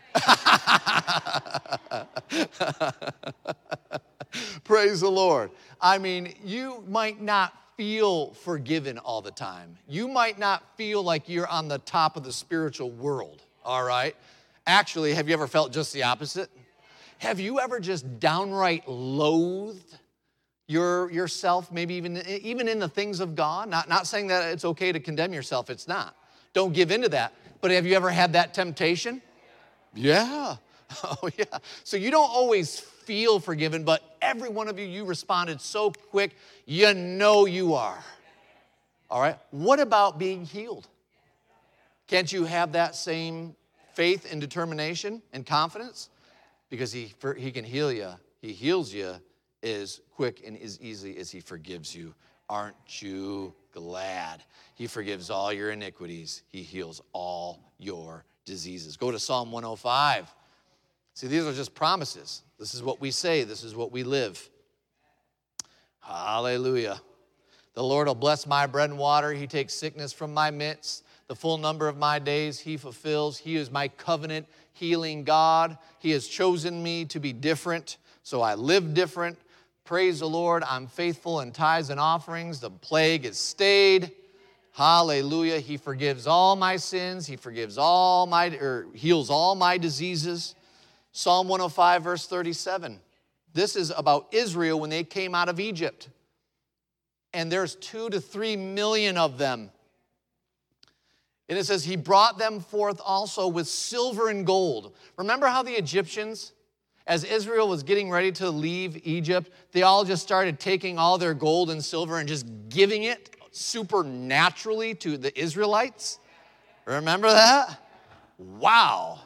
Praise the Lord. You might not feel forgiven all the time. You might not feel like you're on the top of the spiritual world, all right? Actually, have you ever felt just the opposite? Have you ever just downright loathed yourself, maybe even in the things of God? Not saying that it's okay to condemn yourself. It's not. Don't give in to that. But have you ever had that temptation? Yeah. Oh, yeah. So you don't always feel forgiven, but every one of you responded so quick, you know you are. All right? What about being healed? Can't you have that same faith and determination and confidence? Because he can heal you. He heals you as quick and as easily as he forgives you. Aren't you glad? He forgives all your iniquities. He heals all your diseases. Go to Psalm 105. See, these are just promises. This is what we say. This is what we live. Hallelujah. The Lord will bless my bread and water. He takes sickness from my midst. The full number of my days he fulfills. He is my covenant healing God. He has chosen me to be different, so I live different. Praise the Lord. I'm faithful in tithes and offerings. The plague is stayed. Hallelujah. He forgives all my sins. He forgives heals all my diseases. Psalm 105, verse 37. This is about Israel when they came out of Egypt. And there's 2 to 3 million of them. And it says, he brought them forth also with silver and gold. Remember how the Egyptians, as Israel was getting ready to leave Egypt, they all just started taking all their gold and silver and just giving it supernaturally to the Israelites? Remember that? Wow.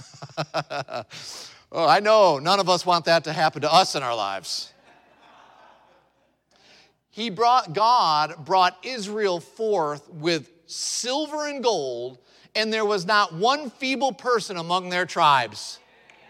Oh, I know none of us want that to happen to us in our lives. God brought Israel forth with silver and gold, and there was not one feeble person among their tribes.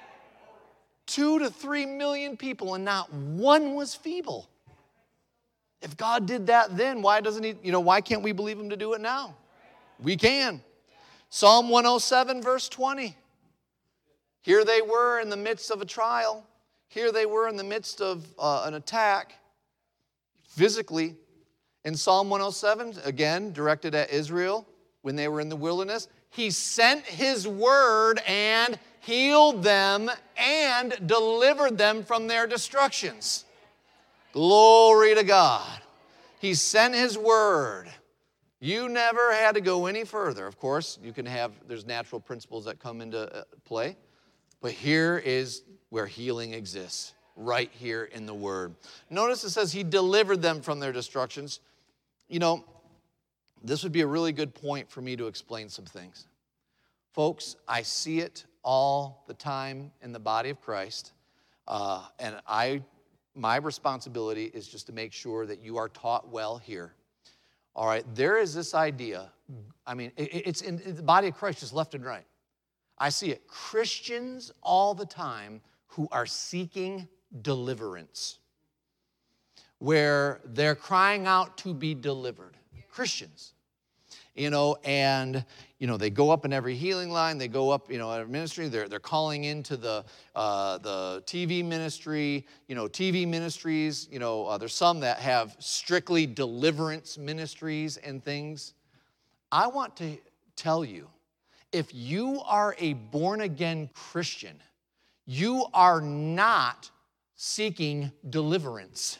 2 to 3 million people, and not one was feeble. If God did that then, why can't we believe him to do it now? We can. Psalm 107, verse 20. Here they were in the midst of a trial. Here they were in the midst of an attack, physically. In Psalm 107, again, directed at Israel when they were in the wilderness, he sent his word and healed them and delivered them from their destructions. Glory to God. He sent his word. You never had to go any further. Of course, there's natural principles that come into play. But here is where healing exists. right here in the Word. Notice it says he delivered them from their destructions. You know, this would be a really good point for me to explain some things. Folks, I see it all the time in the body of Christ, and my responsibility is just to make sure that you are taught well here. All right, there is this idea, I mean, it's in the body of Christ just left and right. I see it. Christians all the time who are seeking deliverance, where they're crying out to be delivered. Christians. You know, and, you know, they go up in every healing line. They go up, you know, at ministry. They're calling into the TV ministry, you know, TV ministries. You know, there's some that have strictly deliverance ministries and things. I want to tell you, if you are a born-again Christian, you are not seeking deliverance.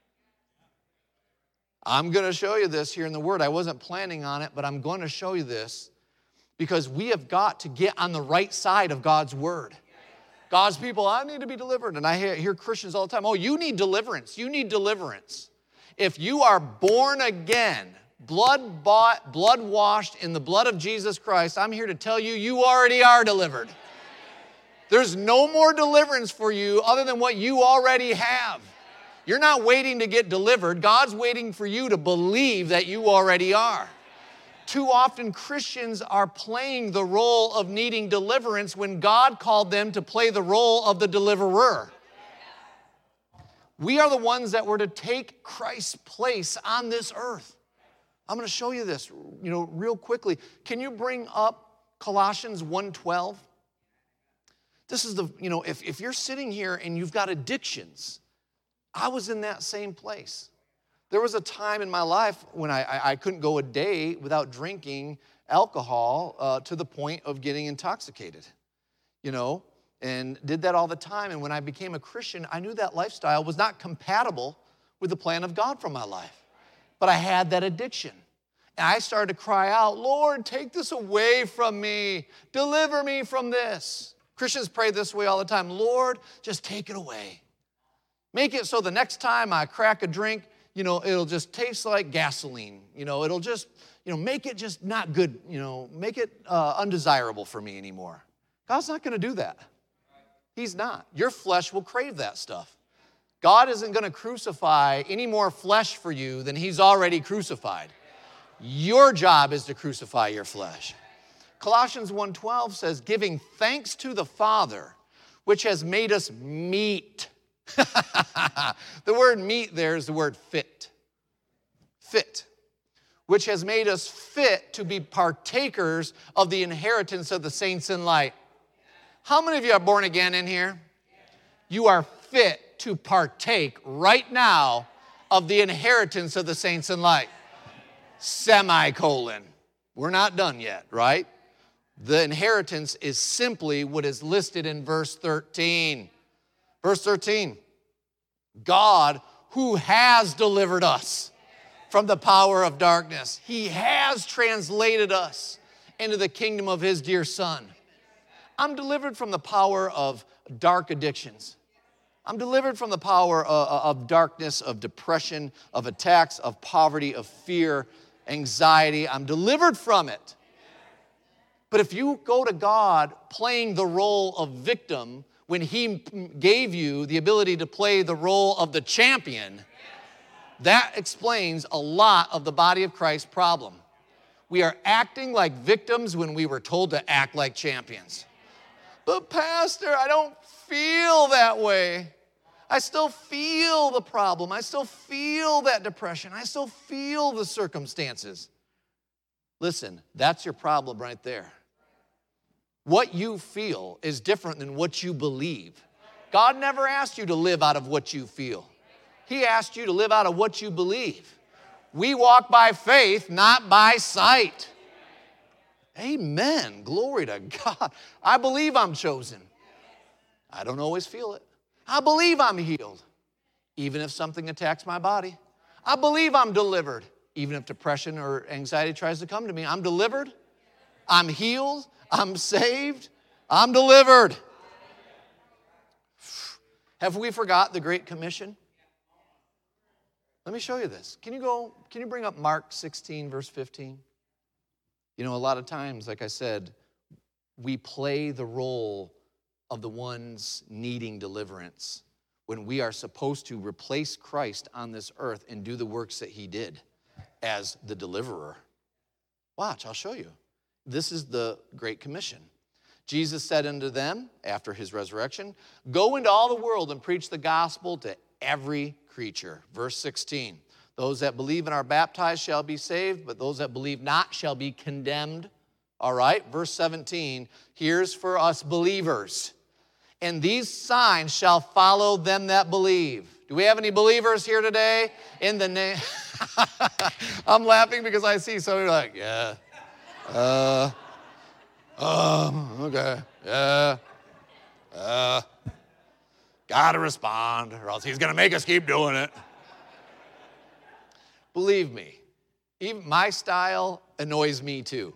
I'm going to show you this here in the Word. I wasn't planning on it, but I'm going to show you this because we have got to get on the right side of God's Word. God's people, I need to be delivered. And I hear Christians all the time, oh, you need deliverance. You need deliverance. If you are born again, blood-bought, blood-washed in the blood of Jesus Christ, I'm here to tell you, you already are delivered. There's no more deliverance for you other than what you already have. You're not waiting to get delivered. God's waiting for you to believe that you already are. Too often Christians are playing the role of needing deliverance when God called them to play the role of the deliverer. We are the ones that were to take Christ's place on this earth. I'm going to show you this, you know, real quickly. Can you bring up Colossians 1:12? This is the, you know, if you're sitting here and you've got addictions, I was in that same place. There was a time in my life when I couldn't go a day without drinking alcohol to the point of getting intoxicated, you know, and did that all the time. And when I became a Christian, I knew that lifestyle was not compatible with the plan of God for my life. But I had that addiction. And I started to cry out, Lord, take this away from me. Deliver me from this. Christians pray this way all the time. Lord, just take it away. Make it so the next time I crack a drink, you know, it'll just taste like gasoline. You know, it'll just, you know, make it just not good, you know, make it undesirable for me anymore. God's not going to do that. He's not. Your flesh will crave that stuff. God isn't going to crucify any more flesh for you than he's already crucified. Your job is to crucify your flesh. Colossians 1:12 says, giving thanks to the Father, which has made us meet. The word meet there is the word fit. Fit. Which has made us fit to be partakers of the inheritance of the saints in light. How many of you are born again in here? You are fit to partake right now of the inheritance of the saints in light. Semicolon. We're not done yet, right? The inheritance is simply what is listed in verse 13. Verse 13, God who has delivered us from the power of darkness. He has translated us into the kingdom of his dear Son. I'm delivered from the power of dark addictions. I'm delivered from the power of darkness, of depression, of attacks, of poverty, of fear, anxiety. I'm delivered from it. But if you go to God playing the role of victim when he gave you the ability to play the role of the champion, that explains a lot of the body of Christ problem. We are acting like victims when we were told to act like champions. But Pastor, I don't feel that way. I still feel the problem. I still feel that depression. I still feel the circumstances. Listen, that's your problem right there. What you feel is different than what you believe. God never asked you to live out of what you feel. He asked you to live out of what you believe. We walk by faith, not by sight. Amen. Glory to God. I believe I'm chosen. I don't always feel it. I believe I'm healed, even if something attacks my body. I believe I'm delivered, even if depression or anxiety tries to come to me. I'm delivered. I'm healed. I'm saved. I'm delivered. Have we forgot the Great Commission? Let me show you this. Can you bring up Mark 16, verse 15? You know, a lot of times, like I said, we play the role of the ones needing deliverance when we are supposed to replace Christ on this earth and do the works that he did as the deliverer. Watch, I'll show you. This is the Great Commission. Jesus said unto them, after his resurrection, go into all the world and preach the gospel to every creature. Verse 16, those that believe and are baptized shall be saved, but those that believe not shall be condemned. All right, verse 17, here's for us believers. And these signs shall follow them that believe. Do we have any believers here today? In the name. I'm laughing because I see some of you like, yeah. Okay. Yeah. Gotta respond, or else he's gonna make us keep doing it. Believe me, even my style annoys me too.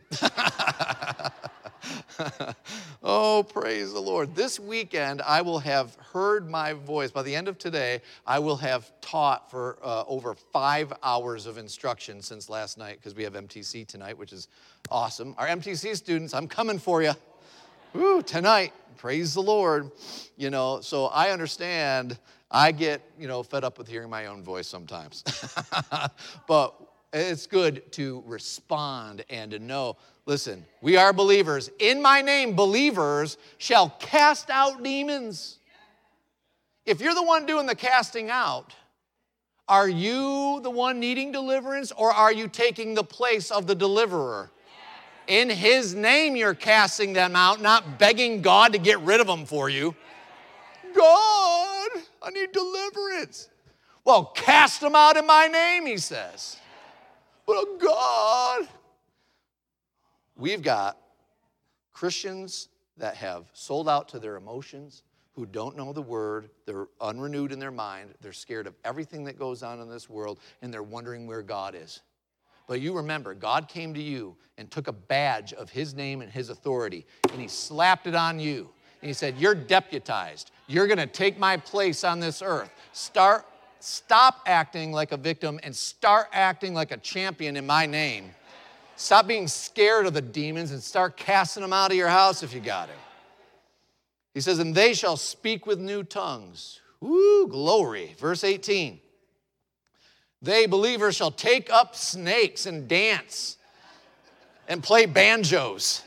Oh, praise the Lord. This weekend, I will have heard my voice. By the end of today, I will have taught for over 5 hours of instruction since last night, because we have MTC tonight, which is awesome. Our MTC students, I'm coming for you. Woo, tonight. Praise the Lord. You know, so I understand. I get, fed up with hearing my own voice sometimes. But it's good to respond and to know, listen, we are believers. In my name, believers shall cast out demons. If you're the one doing the casting out, are you the one needing deliverance, or are you taking the place of the deliverer? In his name, you're casting them out, not begging God to get rid of them for you. God, I need deliverance. Well, cast them out in my name, he says. But God, we've got Christians that have sold out to their emotions, who don't know the word, they're unrenewed in their mind, they're scared of everything that goes on in this world, and they're wondering where God is. But you remember, God came to you and took a badge of his name and his authority, and he slapped it on you. And he said, you're deputized. You're going to take my place on this earth. Stop acting like a victim and start acting like a champion in my name. Stop being scared of the demons and start casting them out of your house if you got it. He says, and they shall speak with new tongues. Woo, glory. Verse 18. They, believers, shall take up snakes and dance and play banjos.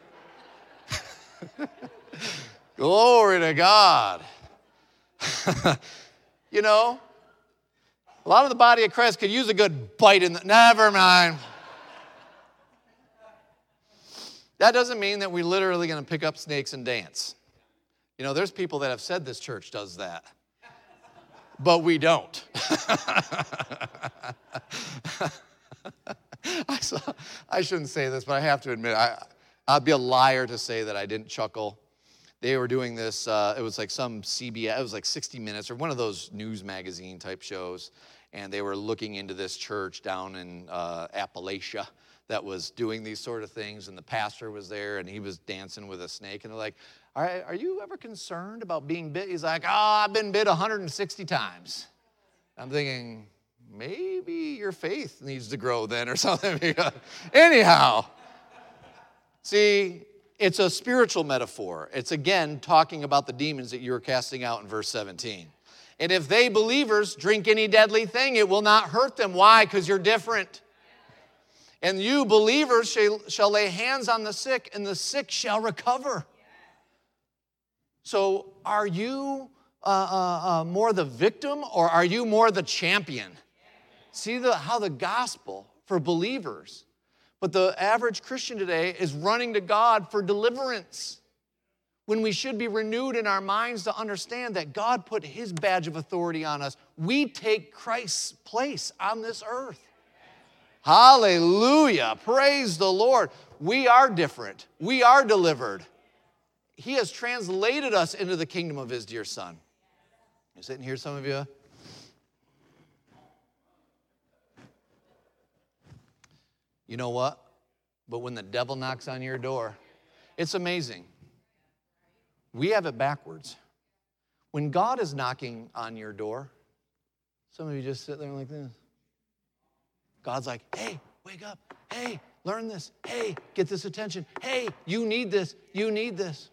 Glory to God. A lot of the body of Christ could use a good bite in the... Never mind. That doesn't mean that we're literally going to pick up snakes and dance. There's people that have said this church does that. But we don't. I shouldn't say this, but I have to admit, I'd be a liar to say that I didn't chuckle. They were doing this, it was like some CBS, it was like 60 Minutes or one of those news magazine type shows, and they were looking into this church down in Appalachia that was doing these sort of things, and the pastor was there, and he was dancing with a snake, and they're like, are you ever concerned about being bit? He's like, I've been bit 160 times. I'm thinking, maybe your faith needs to grow then or something. Anyhow, see, it's a spiritual metaphor. It's, again, talking about the demons that you were casting out in verse 17. And if they, believers, drink any deadly thing, it will not hurt them. Why? Because you're different. And you, believers, shall lay hands on the sick, and the sick shall recover. So are you more the victim, or are you more the champion? See how the gospel for believers, but the average Christian today is running to God for deliverance, when we should be renewed in our minds to understand that God put his badge of authority on us. We take Christ's place on this earth. Hallelujah. Praise the Lord. We are different. We are delivered. He has translated us into the kingdom of his dear Son. You're sitting here, some of you. You know what? But when the devil knocks on your door, it's amazing. We have it backwards. When God is knocking on your door, some of you just sit there like this. God's like, hey, wake up. Hey, learn this. Hey, get this attention. Hey, you need this. You need this.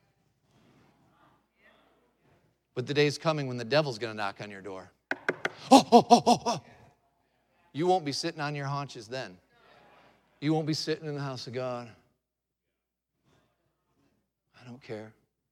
But the day's coming when the devil's going to knock on your door. Oh. You won't be sitting on your haunches then. You won't be sitting in the house of God. I don't care.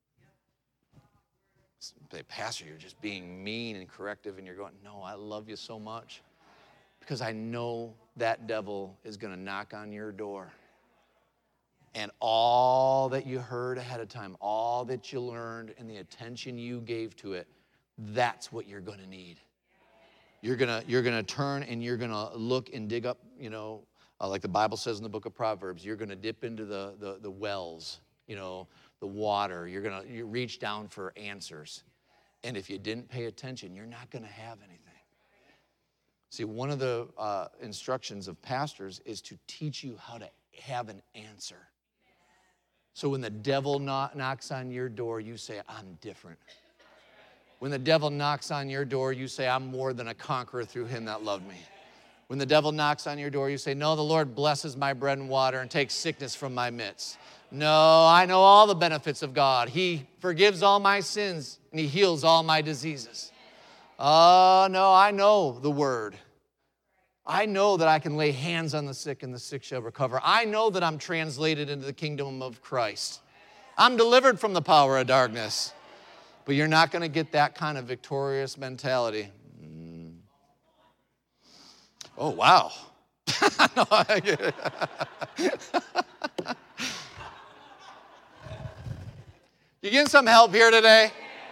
Say, Pastor, you're just being mean and corrective, and you're going, no, I love you so much because I know that devil is going to knock on your door. And all that you heard ahead of time, all that you learned and the attention you gave to it, that's what you're going to need. You're gonna turn and you're going to look and dig up, like the Bible says in the book of Proverbs, you're going to dip into the wells, the water. You're going to reach down for answers. And if you didn't pay attention, you're not going to have anything. See, one of the instructions of pastors is to teach you how to have an answer. So when the devil knocks on your door, you say, I'm different. When the devil knocks on your door, you say, I'm more than a conqueror through him that loved me. When the devil knocks on your door, you say, no, the Lord blesses my bread and water and takes sickness from my midst. No, I know all the benefits of God. He forgives all my sins and he heals all my diseases. Oh, no, I know the word. I know that I can lay hands on the sick and the sick shall recover. I know that I'm translated into the kingdom of Christ. I'm delivered from the power of darkness. But you're not going to get that kind of victorious mentality. Oh, wow. You getting some help here today?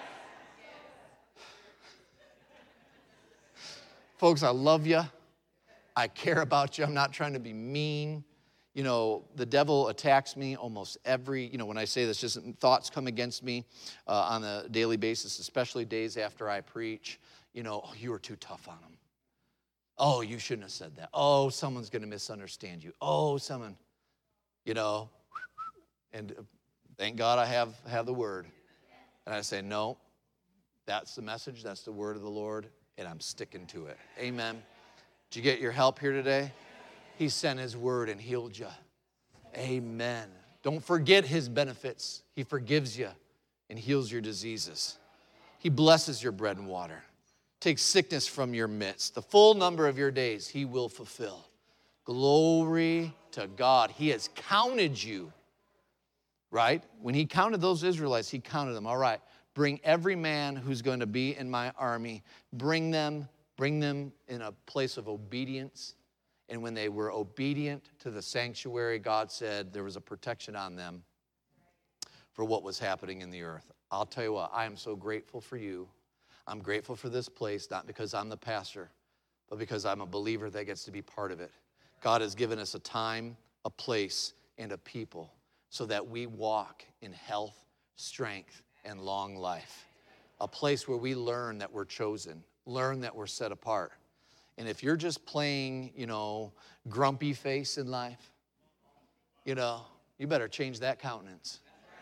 Folks, I love you. I care about you. I'm not trying to be mean. The devil attacks me almost every, when I say this, just thoughts come against me on a daily basis, especially days after I preach. Oh, you were too tough on him. Oh, you shouldn't have said that. Oh, someone's going to misunderstand you. Oh, someone, and thank God I have the word. And I say, no, that's the message. That's the word of the Lord, and I'm sticking to it. Amen. Did you get your help here today? He sent his word and healed you. Amen. Don't forget his benefits. He forgives you and heals your diseases. He blesses your bread and water. Takes sickness from your midst. The full number of your days he will fulfill. Glory to God. He has counted you, right? When he counted those Israelites, he counted them. All right, bring every man who's going to be in my army. Bring them in a place of obedience. And when they were obedient to the sanctuary, God said there was a protection on them for what was happening in the earth. I'll tell you what, I am so grateful for you. I'm grateful for this place, not because I'm the pastor, but because I'm a believer that gets to be part of it. God has given us a time, a place, and a people so that we walk in health, strength, and long life. A place where we learn that we're chosen, learn that we're set apart. And if you're just playing, grumpy face in life, you better change that countenance.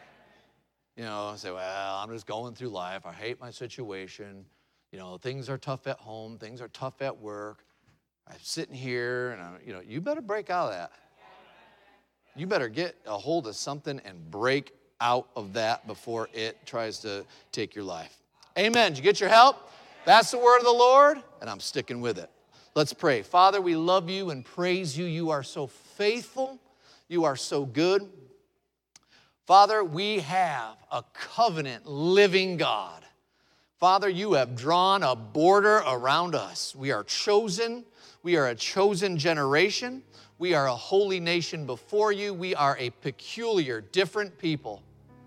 Say, well, I'm just going through life. I hate my situation. Things are tough at home. Things are tough at work. I'm sitting here, and you better break out of that. You better get a hold of something and break out of that before it tries to take your life. Amen. Did you get your help? That's the word of the Lord, and I'm sticking with it. Let's pray. Father, we love you and praise you. You are so faithful. You are so good. Father, we have a covenant living God. Father, you have drawn a border around us. We are chosen. We are a chosen generation. We are a holy nation before you. We are a peculiar, different people.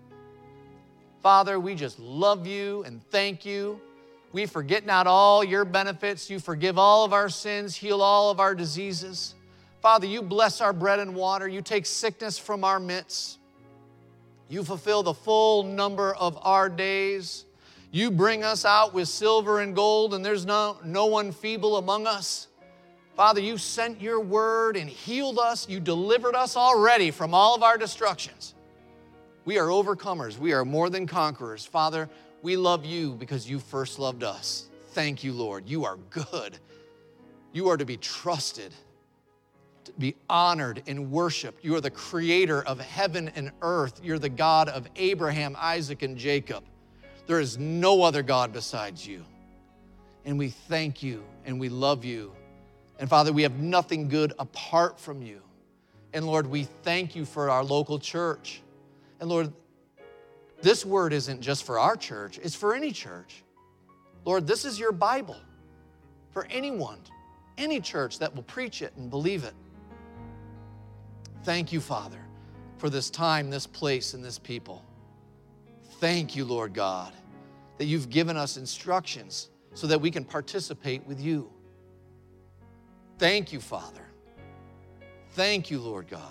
Father, we just love you and thank you. We forget not all your benefits. You forgive all of our sins, heal all of our diseases. Father, you bless our bread and water. You take sickness from our midst. You fulfill the full number of our days. You bring us out with silver and gold, and there's no one feeble among us. Father, you sent your word and healed us. You delivered us already from all of our destructions. We are overcomers. We are more than conquerors. Father, We love you because you first loved us. Thank you, Lord. You are good. You are to be trusted, to be honored and worshiped. You are the creator of heaven and earth. You're the God of Abraham, Isaac, and Jacob. There is no other God besides you. And we thank you and we love you. And Father, we have nothing good apart from you. And Lord, we thank you for our local church. And Lord, this word isn't just for our church, it's for any church. Lord, this is your Bible for anyone, any church that will preach it and believe it. Thank you, Father, for this time, this place, and this people. Thank you, Lord God, that you've given us instructions so that we can participate with you. Thank you, Father. Thank you, Lord God.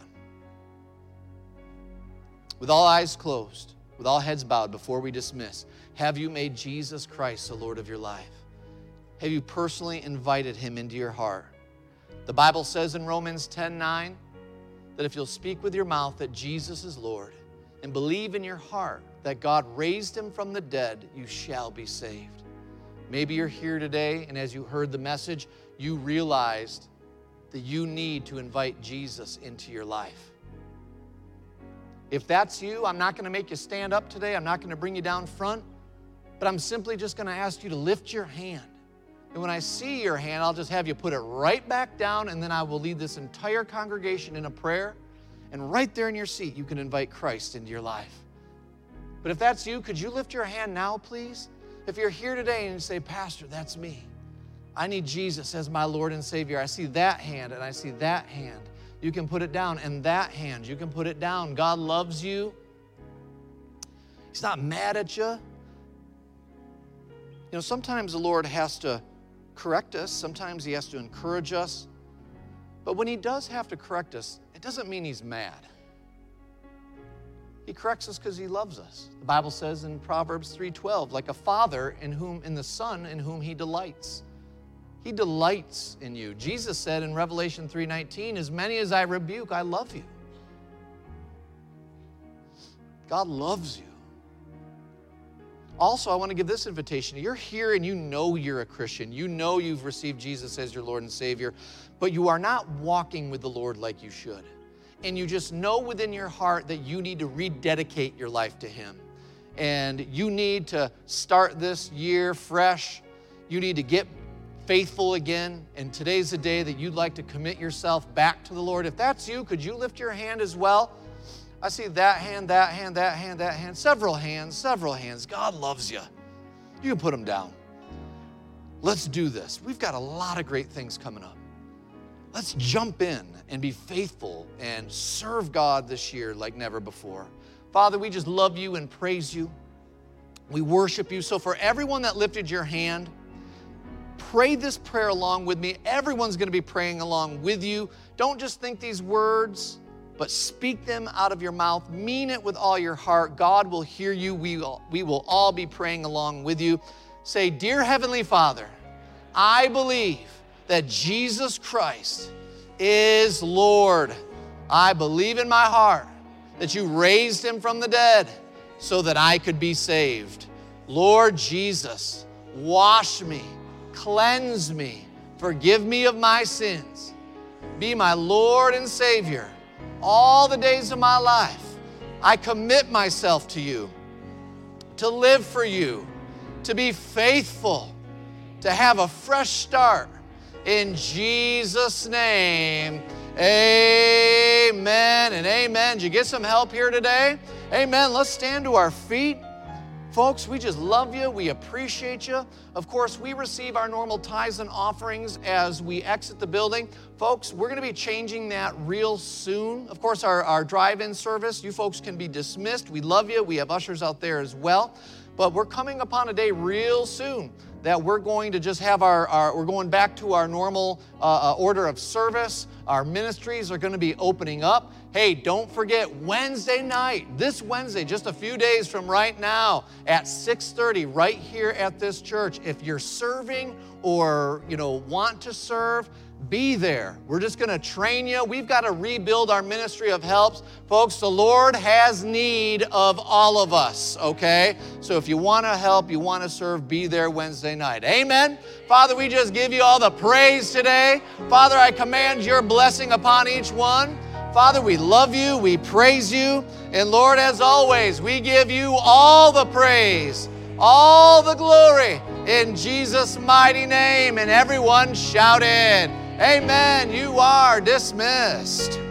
With all eyes closed, with all heads bowed before we dismiss, have you made Jesus Christ the Lord of your life? Have you personally invited him into your heart? The Bible says in Romans 10:9 that if you'll speak with your mouth that Jesus is Lord and believe in your heart that God raised him from the dead, you shall be saved. Maybe you're here today, and as you heard the message, you realized that you need to invite Jesus into your life. If that's you, I'm not going to make you stand up today. I'm not going to bring you down front, but I'm simply just going to ask you to lift your hand. And when I see your hand, I'll just have you put it right back down, and then I will lead this entire congregation in a prayer. And right there in your seat, you can invite Christ into your life. But if that's you, could you lift your hand now, please? If you're here today and you say, Pastor, that's me. I need Jesus as my Lord and Savior. I see that hand and I see that hand. You can put it down, and that hand, you can put it down. God loves you. He's not mad at you. You know, sometimes the Lord has to correct us. Sometimes he has to encourage us. But when he does have to correct us, it doesn't mean he's mad. He corrects us because he loves us. The Bible says in Proverbs 3:12, like a father in the son in whom he delights. He delights in you. Jesus said in Revelation 3:19, as many as I rebuke, I love you. God loves you. Also, I want to give this invitation. You're here and you know you're a Christian. You know you've received Jesus as your Lord and Savior, but you are not walking with the Lord like you should. And you just know within your heart that you need to rededicate your life to him. And you need to start this year fresh. You need to get faithful again. And today's the day that you'd like to commit yourself back to the Lord. If that's you, could you lift your hand as well? I see that hand, that hand, that hand, that hand. Several hands, several hands. God loves you. You can put them down. Let's do this. We've got a lot of great things coming up. Let's jump in and be faithful and serve God this year like never before. Father, we just love you and praise you. We worship you. So for everyone that lifted your hand, pray this prayer along with me. Everyone's going to be praying along with you. Don't just think these words, but speak them out of your mouth. Mean it with all your heart. God will hear you. We will all be praying along with you. Say, Dear Heavenly Father, I believe that Jesus Christ is Lord. I believe in my heart that you raised him from the dead so that I could be saved. Lord Jesus, wash me, cleanse me, forgive me of my sins. Be my Lord and Savior all the days of my life. I commit myself to you, to live for you, to be faithful, to have a fresh start. In Jesus' name, amen and amen. Did you get some help here today? Amen. Let's stand to our feet. Folks, we just love you. We appreciate you. Of course, we receive our normal tithes and offerings as we exit the building. Folks, we're going to be changing that real soon. Of course, our drive-in service, you folks can be dismissed. We love you. We have ushers out there as well. But we're coming upon a day real soon that we're going to just have we're going back to our normal order of service. Our ministries are going to be opening up. Hey, don't forget Wednesday night, this Wednesday, just a few days from right now at 6:30 right here at this church. If you're serving or, want to serve, be there. We're just going to train you. We've got to rebuild our ministry of helps. Folks, the Lord has need of all of us, okay? So if you want to help, you want to serve, be there Wednesday night. Amen. Father, we just give you all the praise today. Father, I command your blessing upon each one. Father, we love you, we praise you, and Lord, as always, we give you all the praise, all the glory, in Jesus' mighty name. And everyone shouted, amen. You are dismissed.